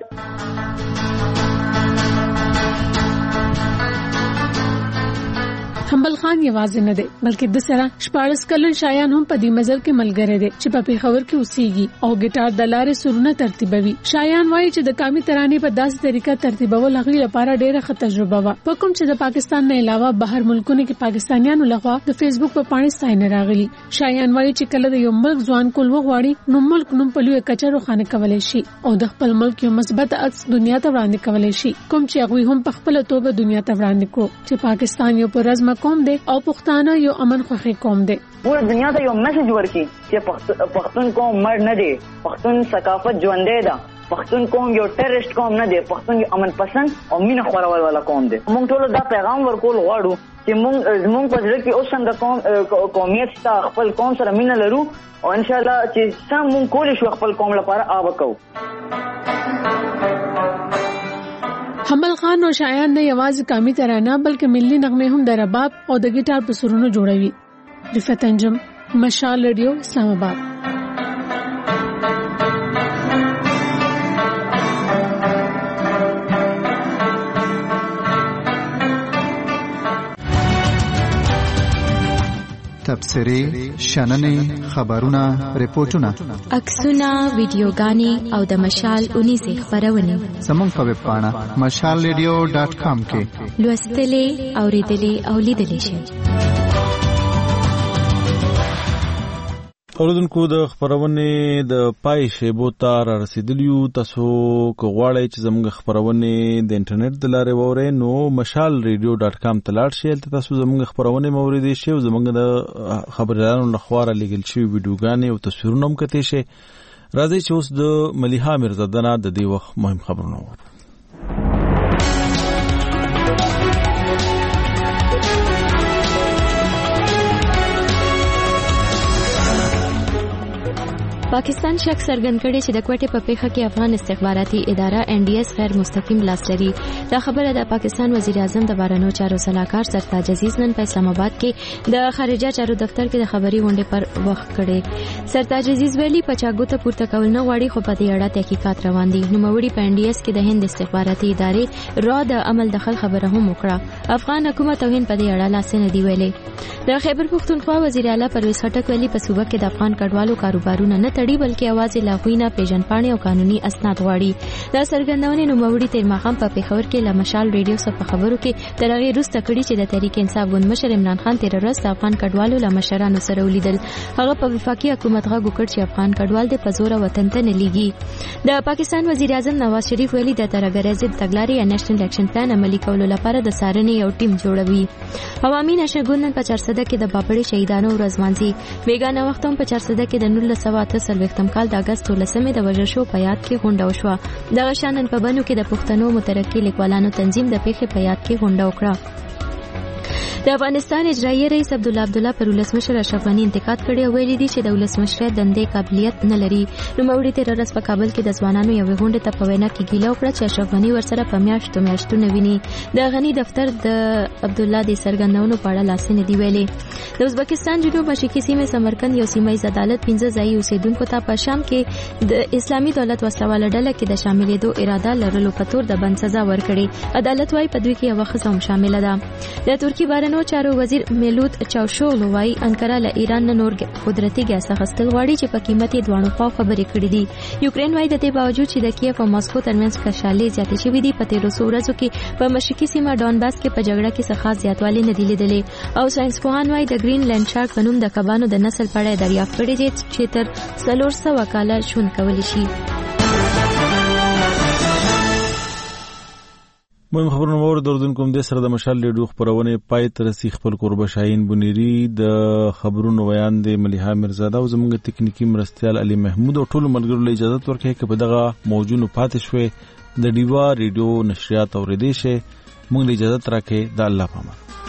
حنبل خان یوازې نه دی بلکې د سره 14 کلن شایان هم په دې مزل کې ملګری دی چې په پیښور کې اوسېږي او ګټار د لارې سرونه ترتیبوي. شایان وایي چې د قومي ترانې په داسې طریقه ترتیبول هغه لپاره ډېره ښه تجربه و. په کوم چې د پاکستان نه علاوه بهر ملکونو کې پاکستانیانو لخوا د فیسبوک په پاڼې ستاینه راغلي. شایان وایي چې کله د یو ملک ځوان کول وغواړي نو ملک نوم په لوی کچه روښانه کولای شي او د خپل ملک یو مثبت عکس دنیا ته وړاندې کولای شي، کوم چې هغه هم په خپل توګه دنیا ته وړاندې کړو چې پاکستان یو پرزما قوم دی او پښتانه یو امن خوخي قوم دی. ټول دنیا ته یو میسج ورکړي چې پښتون قوم مړ نه دی، پښتون ثقافت ژوندې ده، پښتون قوم یو ټیرریسټ قوم نه دی، پښتون یو امن پسند او مینه خورول والا قوم دی. موږ ټول دا پیغام ورکول غواړو چې موږ په ځل کې اوس څنګه قومیت ته خپل قوم سره مینه لرو او ان شاء الله چې سم موږ کولای شو خپل قوم لپاره آب وکړو. حنبل خان او شایان نه یوازې قومي ترانه بلکې ملي نغمه هم د رباب او د ګټار په سرونو جوړوي. رفعت انجم، مشال ریډیو، اسلام آباد. تبصرې، شننې، خبرونه، ریپورتونه، عکسونه، ویډیوګانې او د مشال 19 خبرونه زموږ په ویب پاڼه mashalradio.com کې لوستلې، اوریدلې او لیدلې شئ. اوردونکو د خبرونه د پای شیبو ته رسیدلیو. تاسو کوغواړئ چې زموږ خبرونه د انټرنیټ د لارې وورئ نو mashalradio.com ته لاړ شئ. تاسو زموږ خبرونه موریدئ شئ او زموږ د خبريالانو لخوا را لګل شوی ویډیوګانې او تصویرونه هم کتئ شئ. راځئ چې اوس د ملیحه میرزادنه د دې وخت مهم خبرونه وورو. پاکستان شک څرګند کړي چې د کوټې په پیښه کې افغان استخباراتي اداره NDS غیر مستقیم لاس لري. دا خبره د پاکستان وزیر اعظم د بهرنیو چارو سلاکار سرتاج عزیز نن په اسلام آباد کې د خارجه چارو دفتر کې د خبري غونډې پر وخت کړي. سرتاج عزیز ویلي په چاګوته پورته کول نه غواړي خو په دې اړه تحقیقات روان دي. نو موري په NDS کې د هند استخباراتي ادارې را د عمل دخل خبره هم وکړه. افغان حکومت او هند په دې اړه لاس نه دی ویلي. د خیبر پختونخوا وزیر اعلی پرویز خټک ویلي په صوبه کې د افغان کډوالو کاروبارونه نه تړي بلکې اواز لاغوینه پیژنپاڼې او قانوني اسناد غواړي. دا څرګندونه نوموړي تیر ماښام په پیښور کې له مشال ریډیو سره په خبرو کې تر هغه وروسته کړي چې د تحریک انصاف ګوند مشر عمران خان تیر ورځ د افغان کډوالو له مشرانو سره ولیدل. هغه په وفاقي حکومت غږ وکړ چې افغان کډوال د پزور وطن ته نه لیږي. د پاکستان وزیر اعظم نواز شریف ویلي د ترګرې ضد تګلارې یا نېشنل اکشن پلان عملي کولو لپاره د سارنې یو ټیم جوړوي. عوامي نشه ګوند په 400 کې د بابړې شهیدانو ورځ مانځي. بیگانه وخت هم په 400 کې د 1908 2023م کال د اگست 13 د وژل شو په یاد کې غونډه وشوه. دغه شانن په بنو کې د پښتنو مترقي لیکوالانو تنظیم د پیښې په یاد کې غونډه وکړه. د افغانستان اجرایي رئیس عبدالله پر ولسمشر اشرف غنی انتقاد کړی او ویلي دي چې د ولسمشر دندې قابلیت نه لري. نوموړي تیر ورځ په کابل کې د ځوانانو یوې غونډې ته په وینا کې ګیله وکړه چې اشرف غنی ورسره په میاشتو نه ویني. د غنی دفتر د عبدالله د څرګندونو په اړه لاس نه دی ویلي. د ازبکستان جنوب مشرقي سیمې سمرقند یو سیمه عدالت 15 ځایي اوسیدونکو ته په شام کې د اسلامي دولت وسلواله ډله کې د شاملېدو اراده لرلو په تور د بند سزا ورکړي. عدالت وايي په دوی کې یو ښځه هم شامله ده. د ترکی بهرنیو چارو وزیر میلوت چاوشوغلو وايي انکره له ایران نه نور قدرتي ګاز اخیستل غواړي چې په قیمت یې دواړو خوا خبرې کړې دي. یوکرين وايي د دې باوجود چې د کیف او ماسکو ترمنځ کشالې زیاتې شوې دي په تیرو څو ورځو کې په مشرقي سیمه ډونباس کې په جګړه کې څه خاص زیاتوالی نه دی لیدلی. او ساينسپوهان وايي د گرین لینډ شارک په نوم د کبانو د نسل په اړه دریافت کړي دي چې تر 400 کاله ژوند کولی شي. مهم خبرونه مور دردونکو د سره د مشال لیډو خبرونه پای تر سي خپل قربه شاهین بنيري د خبرونو بیان د مليحه مرزاده او زموږ تکنیکی مرستيال علي محمود او ټول ملګرو له اجازه ورکړي چې په دغه موجونو پاتې شوي د ډیوا ریډیو نشریات اوریدي شي. موږ له اجازه ترکه د الله پامان.